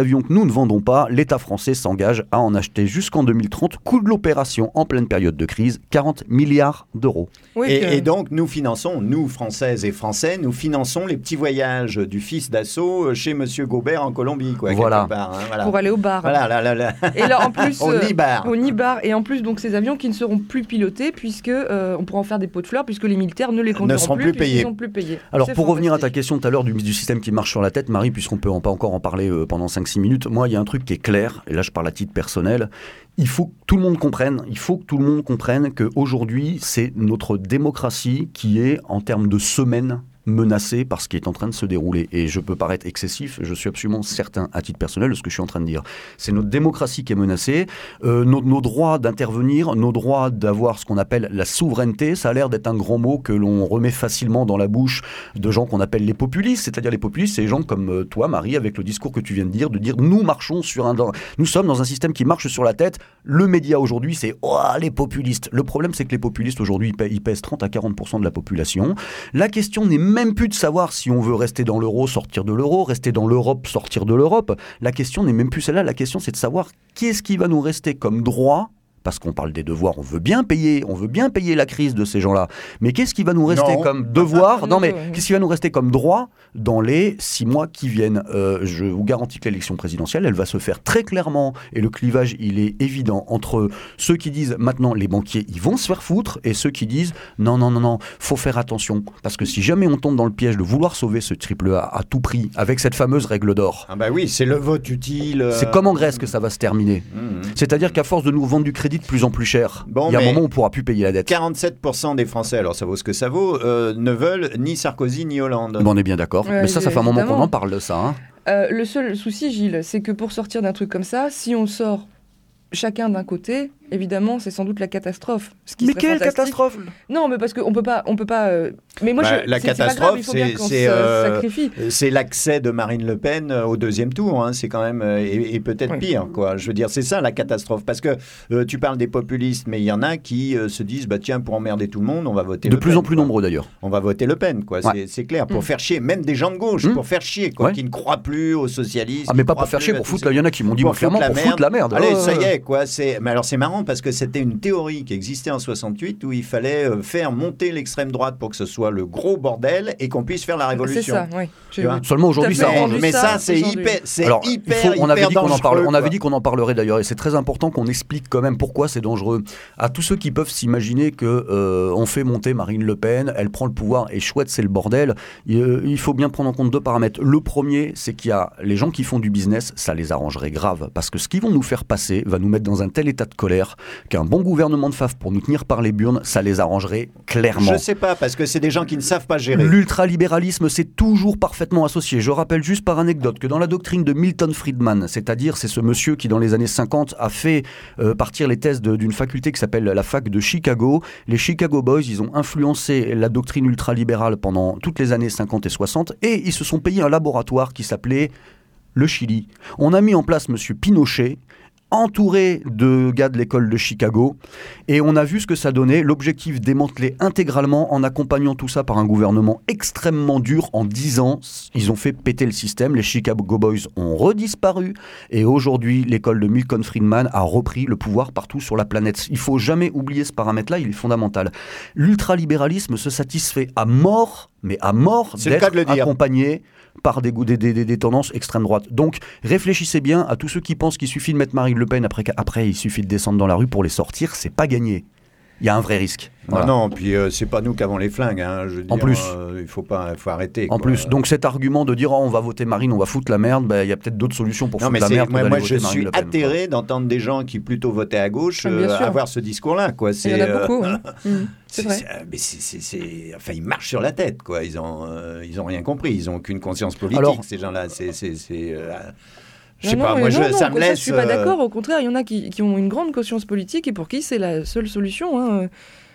d'avions que nous ne vendons pas, l'État français s'engage à en acheter jusqu'en deux mille trente. Coût de l'opération en pleine période de crise, quarante milliards d'euros. Oui, et, que... et donc, nous finançons, nous, Françaises et Français, nous finançons les petits voyages du fils d'assaut chez Monsieur Gobert en Colombie, quoi. Voilà. Part, hein, voilà. Pour aller au bar. Voilà, là, là, là. Et là, en plus, au Nibar. Au Nibar. Et en plus, donc, ces avions qui ne seront plus pilotés, puisque euh, on pourra en faire des pots de fleurs, puisque les militaires ne les conduiront ne seront plus, plus payés. Sont plus payés. Alors, C'est pour revenir à ta fantastique. question tout à l'heure du, du système qui marche sur la tête, Marie, puisqu'on peut en, pas encore en parler euh, pendant cinq six minutes, moi, il y a un truc qui est clair, et là, je parle à titre personnel. Il faut que tout le monde comprenne, il faut que tout le monde comprenne qu'aujourd'hui, c'est notre démocratie qui est, en termes de semaines, menacée par ce qui est en train de se dérouler. Et je peux paraître excessif, je suis absolument certain, à titre personnel, de ce que je suis en train de dire. C'est notre démocratie qui est menacée, euh, nos, nos droits d'intervenir, nos droits d'avoir ce qu'on appelle la souveraineté. Ça a l'air d'être un grand mot que l'on remet facilement dans la bouche de gens qu'on appelle les populistes. C'est-à-dire les populistes, c'est les gens comme toi, Marie, avec le discours que tu viens de dire, de dire nous marchons sur un... Nous sommes dans un système qui marche sur la tête. Le média aujourd'hui, c'est oh, les populistes. Le problème, c'est que les populistes aujourd'hui, ils pèsent, ils pèsent trente à quarante pour cent de la population. La question n'est même plus de savoir si on veut rester dans l'euro, sortir de l'euro, rester dans l'Europe, sortir de l'Europe. La question n'est même plus celle-là. La question, c'est de savoir qu'est-ce qui va nous rester comme droit. Parce qu'on parle des devoirs, on veut bien payer, on veut bien payer la crise de ces gens-là. Mais qu'est-ce qui va nous rester non. comme devoir Ah, Non, mais non, qu'est-ce qui va nous rester comme droit dans les six mois qui viennent euh, Je vous garantis que l'élection présidentielle, elle va se faire très clairement, et le clivage, il est évident entre ceux qui disent maintenant les banquiers, ils vont se faire foutre, et ceux qui disent non, non, non, non, faut faire attention, parce que si jamais on tombe dans le piège de vouloir sauver ce triple A à tout prix, avec cette fameuse règle d'or. Ah bah oui, c'est le vote utile. Euh... C'est comme en Grèce que ça va se terminer. Mmh. C'est-à-dire qu'à force de nous vendre du crédit de plus en plus cher, bon, il y a un moment où on ne pourra plus payer la dette. quarante-sept pour cent des Français, alors ça vaut ce que ça vaut, euh, ne veulent ni Sarkozy ni Hollande. Bon, on est bien d'accord. Ouais, mais ça, ça fait un moment qu'on en parle de ça. Hein. Euh, le seul souci, Gilles, c'est que pour sortir d'un truc comme ça, si on sort chacun d'un côté, évidemment, c'est sans doute la catastrophe. Ce qui mais serait quelle fantastique. catastrophe? Non, mais parce qu'on peut pas, on peut pas. Euh... Mais moi, bah, je, la c'est, catastrophe, c'est, pas grave, il faut bien qu'on c'est, se euh, sacrifie. c'est l'accès de Marine Le Pen au deuxième tour. Hein, c'est quand même euh, et, et peut-être oui. pire, quoi. Je veux dire, c'est ça la catastrophe, parce que euh, tu parles des populistes, mais il y en a qui euh, se disent, bah tiens, pour emmerder tout le monde, on va voter. De Le plus Pen, en plus quoi. nombreux d'ailleurs. On va voter Le Pen, quoi. Ouais. C'est, c'est clair, pour mmh. faire chier, même des gens de gauche, mmh. pour faire chier, quoi, ouais. qui ne croient plus aux socialistes. Ah, mais pas pour faire chier, pour foutre. Il y en a qui m'ont dit, pour clairement, pour foutre la merde. Allez, ça y est, quoi. C'est, mais alors c'est marrant parce que c'était une théorie qui existait en soixante-huit où il fallait faire monter l'extrême droite pour que ce soit le gros bordel et qu'on puisse faire la révolution. C'est ça, oui. Seulement aujourd'hui, ça arrange. Mais ça, c'est hyper, c'est Alors, hyper, il faut, on, hyper avait dit qu'on en parle, dangereux, on avait dit qu'on en parlerait d'ailleurs, et c'est très important qu'on explique quand même pourquoi c'est dangereux. À tous ceux qui peuvent s'imaginer que euh, on fait monter Marine Le Pen, elle prend le pouvoir et chouette, c'est le bordel. Il, il faut bien prendre en compte deux paramètres. Le premier, c'est qu'il y a les gens qui font du business, ça les arrangerait grave, parce que ce qu'ils vont nous faire passer va nous mettre dans un tel état de colère qu'un bon gouvernement de F A F pour nous tenir par les burnes, ça les arrangerait clairement. Je sais pas, parce que c'est des gens qui ne savent pas gérer. L'ultralibéralisme, c'est toujours parfaitement associé. Je rappelle juste par anecdote que dans la doctrine de Milton Friedman, c'est-à-dire c'est ce monsieur qui dans les années cinquante a fait euh, partir les thèses de, d'une faculté qui s'appelle la fac de Chicago, les Chicago Boys, ils ont influencé la doctrine ultralibérale pendant toutes les années cinquante et soixante, et ils se sont payés un laboratoire qui s'appelait le Chili. On a mis en place monsieur Pinochet, entouré de gars de l'école de Chicago, et on a vu ce que ça donnait. L'objectif, démantelé intégralement en accompagnant tout ça par un gouvernement extrêmement dur. En dix ans, ils ont fait péter le système. Les Chicago Boys ont redisparu, et aujourd'hui, l'école de Milton Friedman a repris le pouvoir partout sur la planète. Il faut jamais oublier ce paramètre-là, il est fondamental. L'ultralibéralisme se satisfait à mort, mais à mort, c'est d'être le cas de le accompagné par des, des, des, des tendances extrême droite. Donc, réfléchissez bien à tous ceux qui pensent qu'il suffit de mettre Marine Le Pen, après, après il suffit de descendre dans la rue pour les sortir, c'est pas gagné. Il y a un vrai risque. Voilà. Ah non, puis euh, c'est pas nous qui avons les flingues. Hein, je veux en dire, plus, euh, il faut pas, il faut arrêter. En quoi. plus, donc cet argument de dire oh, on va voter Marine, on va foutre la merde, ben, il y a peut-être d'autres solutions pour non, foutre la merde. Moi, moi je voter suis Le Pen, atterré quoi. d'entendre des gens qui plutôt votaient à gauche euh, avoir ce discours-là. Quoi. C'est, il y en a beaucoup. euh, hein. mmh, c'est, c'est vrai. C'est, mais c'est, c'est, c'est, enfin, ils marchent sur la tête. Quoi. Ils ont, euh, ils ont rien compris. Ils ont aucune conscience politique. Alors, ces gens-là, c'est, c'est, c'est euh, je sais non, pas, non, moi non, je, non, ça me ça, laisse. Je suis pas d'accord. Au contraire, il y en a qui, qui ont une grande conscience politique et pour qui c'est la seule solution. Hein.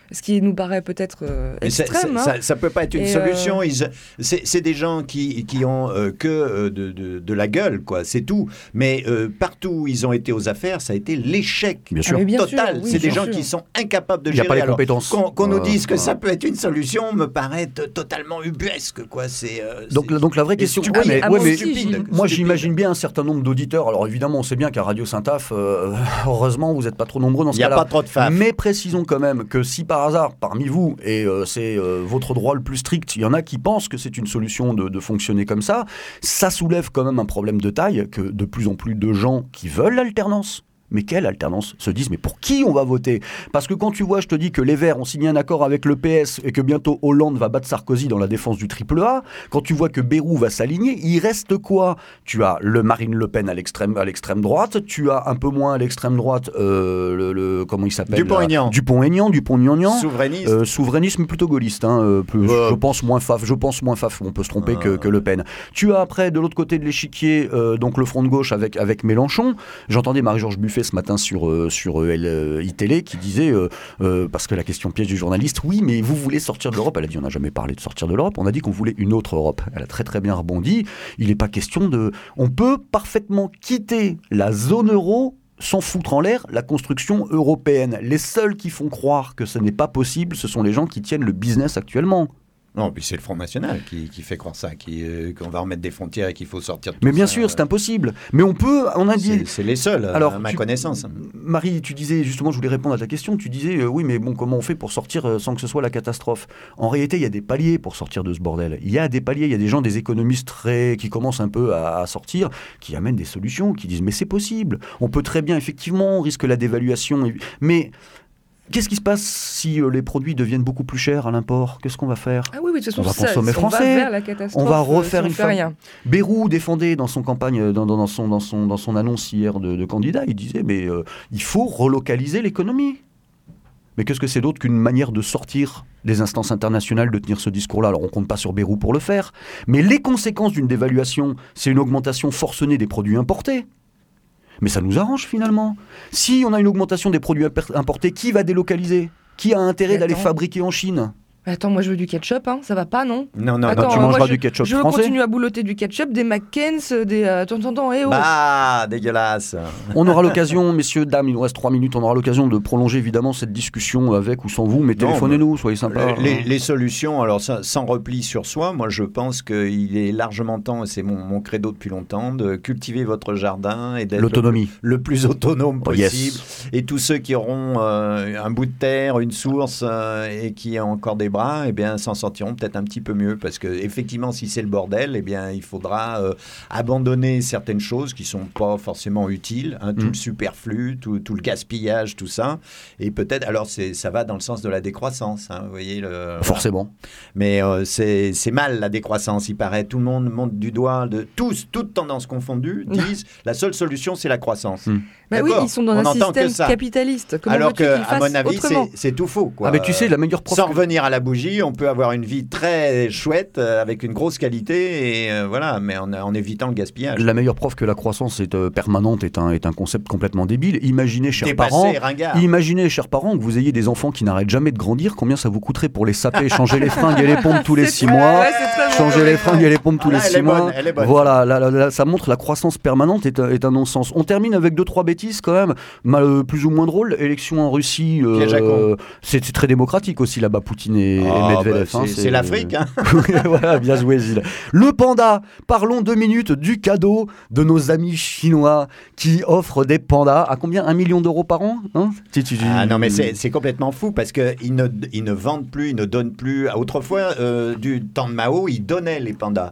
ce qui nous paraît peut-être euh, extrême. Ça, hein. ça, ça peut pas être une Et solution. euh... Ils, c'est, c'est des gens qui, qui ont euh, que euh, de, de, de la gueule, quoi. C'est tout. Mais euh, partout où ils ont été aux affaires, ça a été l'échec bien sûr. Ah, bien total. sûr, oui, c'est des bien gens sûr. qui sont incapables de Il n'y a gérer. pas les Alors, compétences. qu'on, qu'on nous Euh, dise que euh, ça peut être une solution me paraît t- totalement ubuesque, quoi. C'est, euh, Donc, c'est, donc la vraie question. stupide. Ah, mais, Ah, ouais, moi mais aussi, stupide, moi, stupide. j'imagine bien un certain nombre d'auditeurs. Alors évidemment, on sait bien qu'à Radio Saint-Af, euh, heureusement, vous n'êtes pas trop nombreux dans ce Il n'y a cas-là. pas trop de faf. Mais précisons quand même que si par hasard, parmi vous, et euh, c'est euh, votre droit le plus strict, il y en a qui pensent que c'est une solution de, de fonctionner comme ça, ça soulève quand même un problème de taille que de plus en plus de gens qui veulent l'alternance. Mais quelle alternance se disent, mais pour qui on va voter? Parce que quand tu vois, je te dis que les Verts ont signé un accord avec le P S et que bientôt Hollande va battre Sarkozy dans la défense du triple A, quand tu vois que Bayrou va s'aligner, il reste quoi? Tu as le Marine Le Pen à l'extrême, à l'extrême droite, tu as un peu moins à l'extrême droite, euh, le, le, comment il s'appelle? Dupont-Aignan. Dupont-Aignan, Dupont-Aignan. Souverainiste. Euh, souverainisme plutôt gaulliste, hein, euh, plus, Ouais. je pense moins faf, je pense moins faf, on peut se tromper que, Ah. que Le Pen. Tu as après de l'autre côté de l'échiquier euh, donc le front de gauche avec, avec Mélenchon. J'entendais Marie-Georges Buffet ce matin sur, euh, sur euh, L- euh, iTélé qui disait, euh, euh, parce que la question piège du journaliste, oui mais vous voulez sortir de l'Europe? Elle a dit on n'a jamais parlé de sortir de l'Europe, on a dit qu'on voulait une autre Europe. Elle a très très bien rebondi, il n'est pas question de... On peut parfaitement quitter la zone euro sans foutre en l'air la construction européenne. Les seuls qui font croire que ce n'est pas possible, ce sont les gens qui tiennent le business actuellement. Non, puis c'est le Front National qui, qui fait croire ça, qui, euh, qu'on va remettre des frontières et qu'il faut sortir de tout Mais bien ça. sûr, c'est impossible. Mais on peut, on a dit... C'est, c'est les seuls, Alors, à ma tu- connaissance. Marie, tu disais, justement, je voulais répondre à ta question, tu disais, euh, oui, mais bon, comment on fait pour sortir euh, sans que ce soit la catastrophe? En réalité, il y a des paliers pour sortir de ce bordel. Il y a des paliers, il y a des gens, des économistes très, qui commencent un peu à, à sortir, qui amènent des solutions, qui disent, mais c'est possible. On peut très bien, effectivement, on risque la dévaluation. et- Mais... Qu'est-ce qui se passe si euh, les produits deviennent beaucoup plus chers à l'import? Qu'est-ce qu'on va faire? Ah oui, oui, de toute façon, On va ça, consommer on français. va vers la catastrophe, On va euh, refaire si on une fait femme- rien. Bayrou défendait dans son campagne, dans, dans- dans son, dans, son, dans son annonce hier de, de candidat, il disait mais euh, il faut relocaliser l'économie. Mais qu'est-ce que c'est d'autre qu'une manière de sortir des instances internationales de tenir ce discours-là? Alors on compte pas sur Bayrou pour le faire, mais les conséquences d'une dévaluation, c'est une augmentation forcenée des produits importés. Mais ça nous arrange finalement. Si on a une augmentation des produits imper- importés, qui va délocaliser? Qui a intérêt Mais d'aller attends. fabriquer en Chine? Attends, moi je veux du ketchup, hein. Ça va pas, non? Non, non, Attends, tu euh, moi, mangeras je- du ketchup Je veux français. continuer à boulotter du ketchup, des McCain's, des... Euh, attends, attends, attends, eh oh. Bah, dégueulasse. On aura l'occasion, messieurs, dames, il nous reste trois minutes, on aura l'occasion de prolonger évidemment cette discussion avec ou sans vous, mais Non, téléphonez-nous, soyez sympas. Les, les- les solutions, alors ça- sans repli sur soi, moi je pense qu'il est largement temps, et c'est mon, mon credo depuis longtemps, de cultiver votre jardin et d'être L'autonomie. le, le plus autonome Oh, yes. possible. Et tous ceux qui auront euh, un bout de terre, une source euh, et qui ont encore des bras, eh bien s'en sortiront peut-être un petit peu mieux. Parce que effectivement, si c'est le bordel, eh bien il faudra euh, abandonner certaines choses qui sont pas forcément utiles, hein, tout Mm. le superflu, tout, tout le gaspillage, tout ça. Et peut-être, alors c'est, ça va dans le sens de la décroissance, hein, vous voyez. Le, Forcément. mais euh, c'est, c'est mal la décroissance, il paraît. Tout le monde monte du doigt, de tous, toutes tendances confondues, disent la seule solution c'est la croissance. Mm. Bah oui, D'accord, ils sont dans on un n'entend que système ça. capitaliste. Comment Alors veux-tu que, qu'ils à fassent mon avis, c'est, autrement? c'est tout faux. Quoi. Ah mais tu sais, la meilleure preuve Sans que- revenir à la bougie, on peut avoir une vie très chouette, euh, avec une grosse qualité, et euh, voilà, mais en, en évitant le gaspillage. La meilleure preuve que la croissance est euh, permanente est un, est un concept complètement débile. Imaginez, chers Dépassé, parents, ringard. imaginez, chers parents, que vous ayez des enfants qui n'arrêtent jamais de grandir. Combien ça vous coûterait pour les saper, changer les fringues et les pompes tous les C'est six très- mois, ouais, c'est très changer bon. les fringues et les pompes tous Ah là, les elle six est bonne, mois. elle est bonne. Voilà, là, là, là, ça montre la croissance permanente est, un- est un non-sens. On termine avec deux trois bêtises quand même, mal, euh, plus ou moins drôles. Élection en Russie, euh, Piège à con. c'est c'est très démocratique aussi là-bas, Poutine et, et Ah, Medvedev. bah, hein, c'est, c'est l'Afrique, hein. Voilà, bien joué, Gilles. Le panda. Parlons deux minutes du cadeau de nos amis chinois qui offrent des pandas à combien? Un million d'euros par an, hein? Tu- tu- tu- Ah non, mais c'est, c'est complètement fou parce qu'ils ne, ils ne vendent plus, ils ne donnent plus. Autrefois, euh, du temps de Mao, ils donnaient les pandas.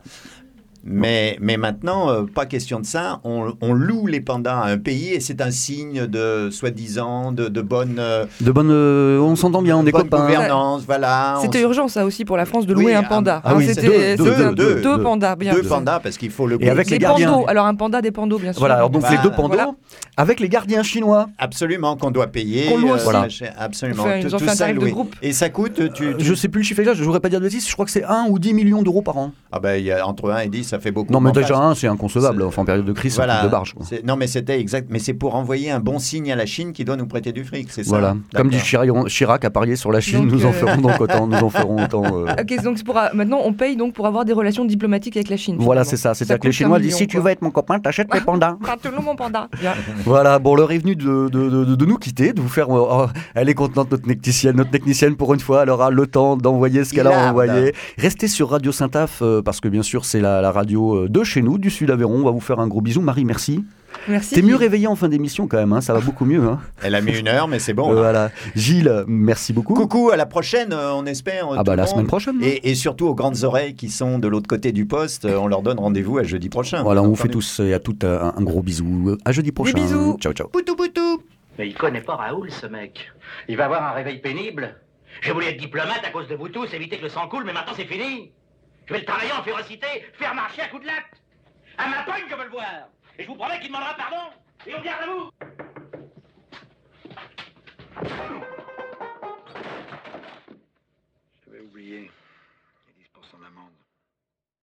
Mais, mais maintenant, euh, pas question de ça. On, on loue les pandas à un pays et c'est un signe de, soi-disant, de, de bonne, euh, De bonne, euh, on s'entend bien, on est bonne copains. gouvernance. Voilà. On C'était s- urgent, ça aussi, pour la France, de louer Oui, un un- panda. ah Hein, oui, c'était deux, c'était deux, un- deux, deux deux. pandas, bien deux sûr. pandas parce qu'il faut le Et avec Des les gardiens. pandos. Alors, un panda, des pandos, bien sûr. Voilà, alors donc Bah, les deux pandos, voilà. avec les gardiens chinois. Absolument, qu'on doit payer. Qu'on loue aussi. Voilà. Absolument. On fait- Tout, ils ont tout fait un ça est tarif de loué. groupe. Et ça coûte, tu, tu- Je sais plus le chiffre exact, je voudrais pas dire de bêtises, je crois que c'est un ou dix millions d'euros par an. Ah ben, il y a entre un et dix, ça fait beaucoup. Non, mais Enfin, déjà un, c'est inconcevable. Enfin, en période de crise, voilà, c'est un truc de barge. Quoi. c'est- Non, mais c'était exact. Mais c'est pour envoyer un bon signe à la Chine qui doit nous prêter du fric, c'est ça. Voilà. D'accord. Comme dit Chirac, Chirac a parié sur la Chine, Donc, nous en euh, ferons donc autant. Nous en ferons autant. euh. Ok, donc c'est pour, euh, maintenant on paye donc pour avoir des relations diplomatiques avec la Chine. Voilà, finalement. c'est ça. C'est-à-dire que les coûte Chinois un disent million, si tu quoi. veux être mon copain, t'achètes mes pandas. Partout mon panda. Bien. Voilà, bon, l'heure est venue de, de, de, de nous quitter, de vous faire. Oh, elle est contente, notre technicienne. Notre technicienne, pour une fois, elle aura le temps d'envoyer ce qu'elle a Hilarde. envoyé. Restez sur Radio Saint-Af, euh, parce que bien sûr, c'est la, la radio de chez nous, du Sud-Aveyron. On va vous faire un gros bisou. Marie, merci. Merci. T'es mieux réveillé en fin d'émission quand même, hein, ça va beaucoup mieux. Hein. Elle a mis une heure, mais c'est bon. Euh, voilà. Gilles, merci beaucoup. Coucou, à la prochaine, euh, on espère. Ah tout bah le la monde. semaine prochaine. Et, et surtout aux grandes oreilles qui sont de l'autre côté du poste, euh, on leur donne rendez-vous à jeudi prochain. Voilà, on vous fait Entendu. tous et à toutes un, un gros bisou. À jeudi prochain. bisous. Ciao, ciao. Poutou poutou. Mais il connaît pas Raoul, ce mec. Il va avoir un réveil pénible. J'ai voulu être diplomate à cause de vous tous, éviter que le sang coule, mais maintenant c'est fini. Je vais le travailler en férocité, faire marcher à coups de latte. À ma pogne, je veux le voir. Et je vous promets qu'il demandera pardon. Et on garde à vous. J'avais oublié les dix pour cent d'amende.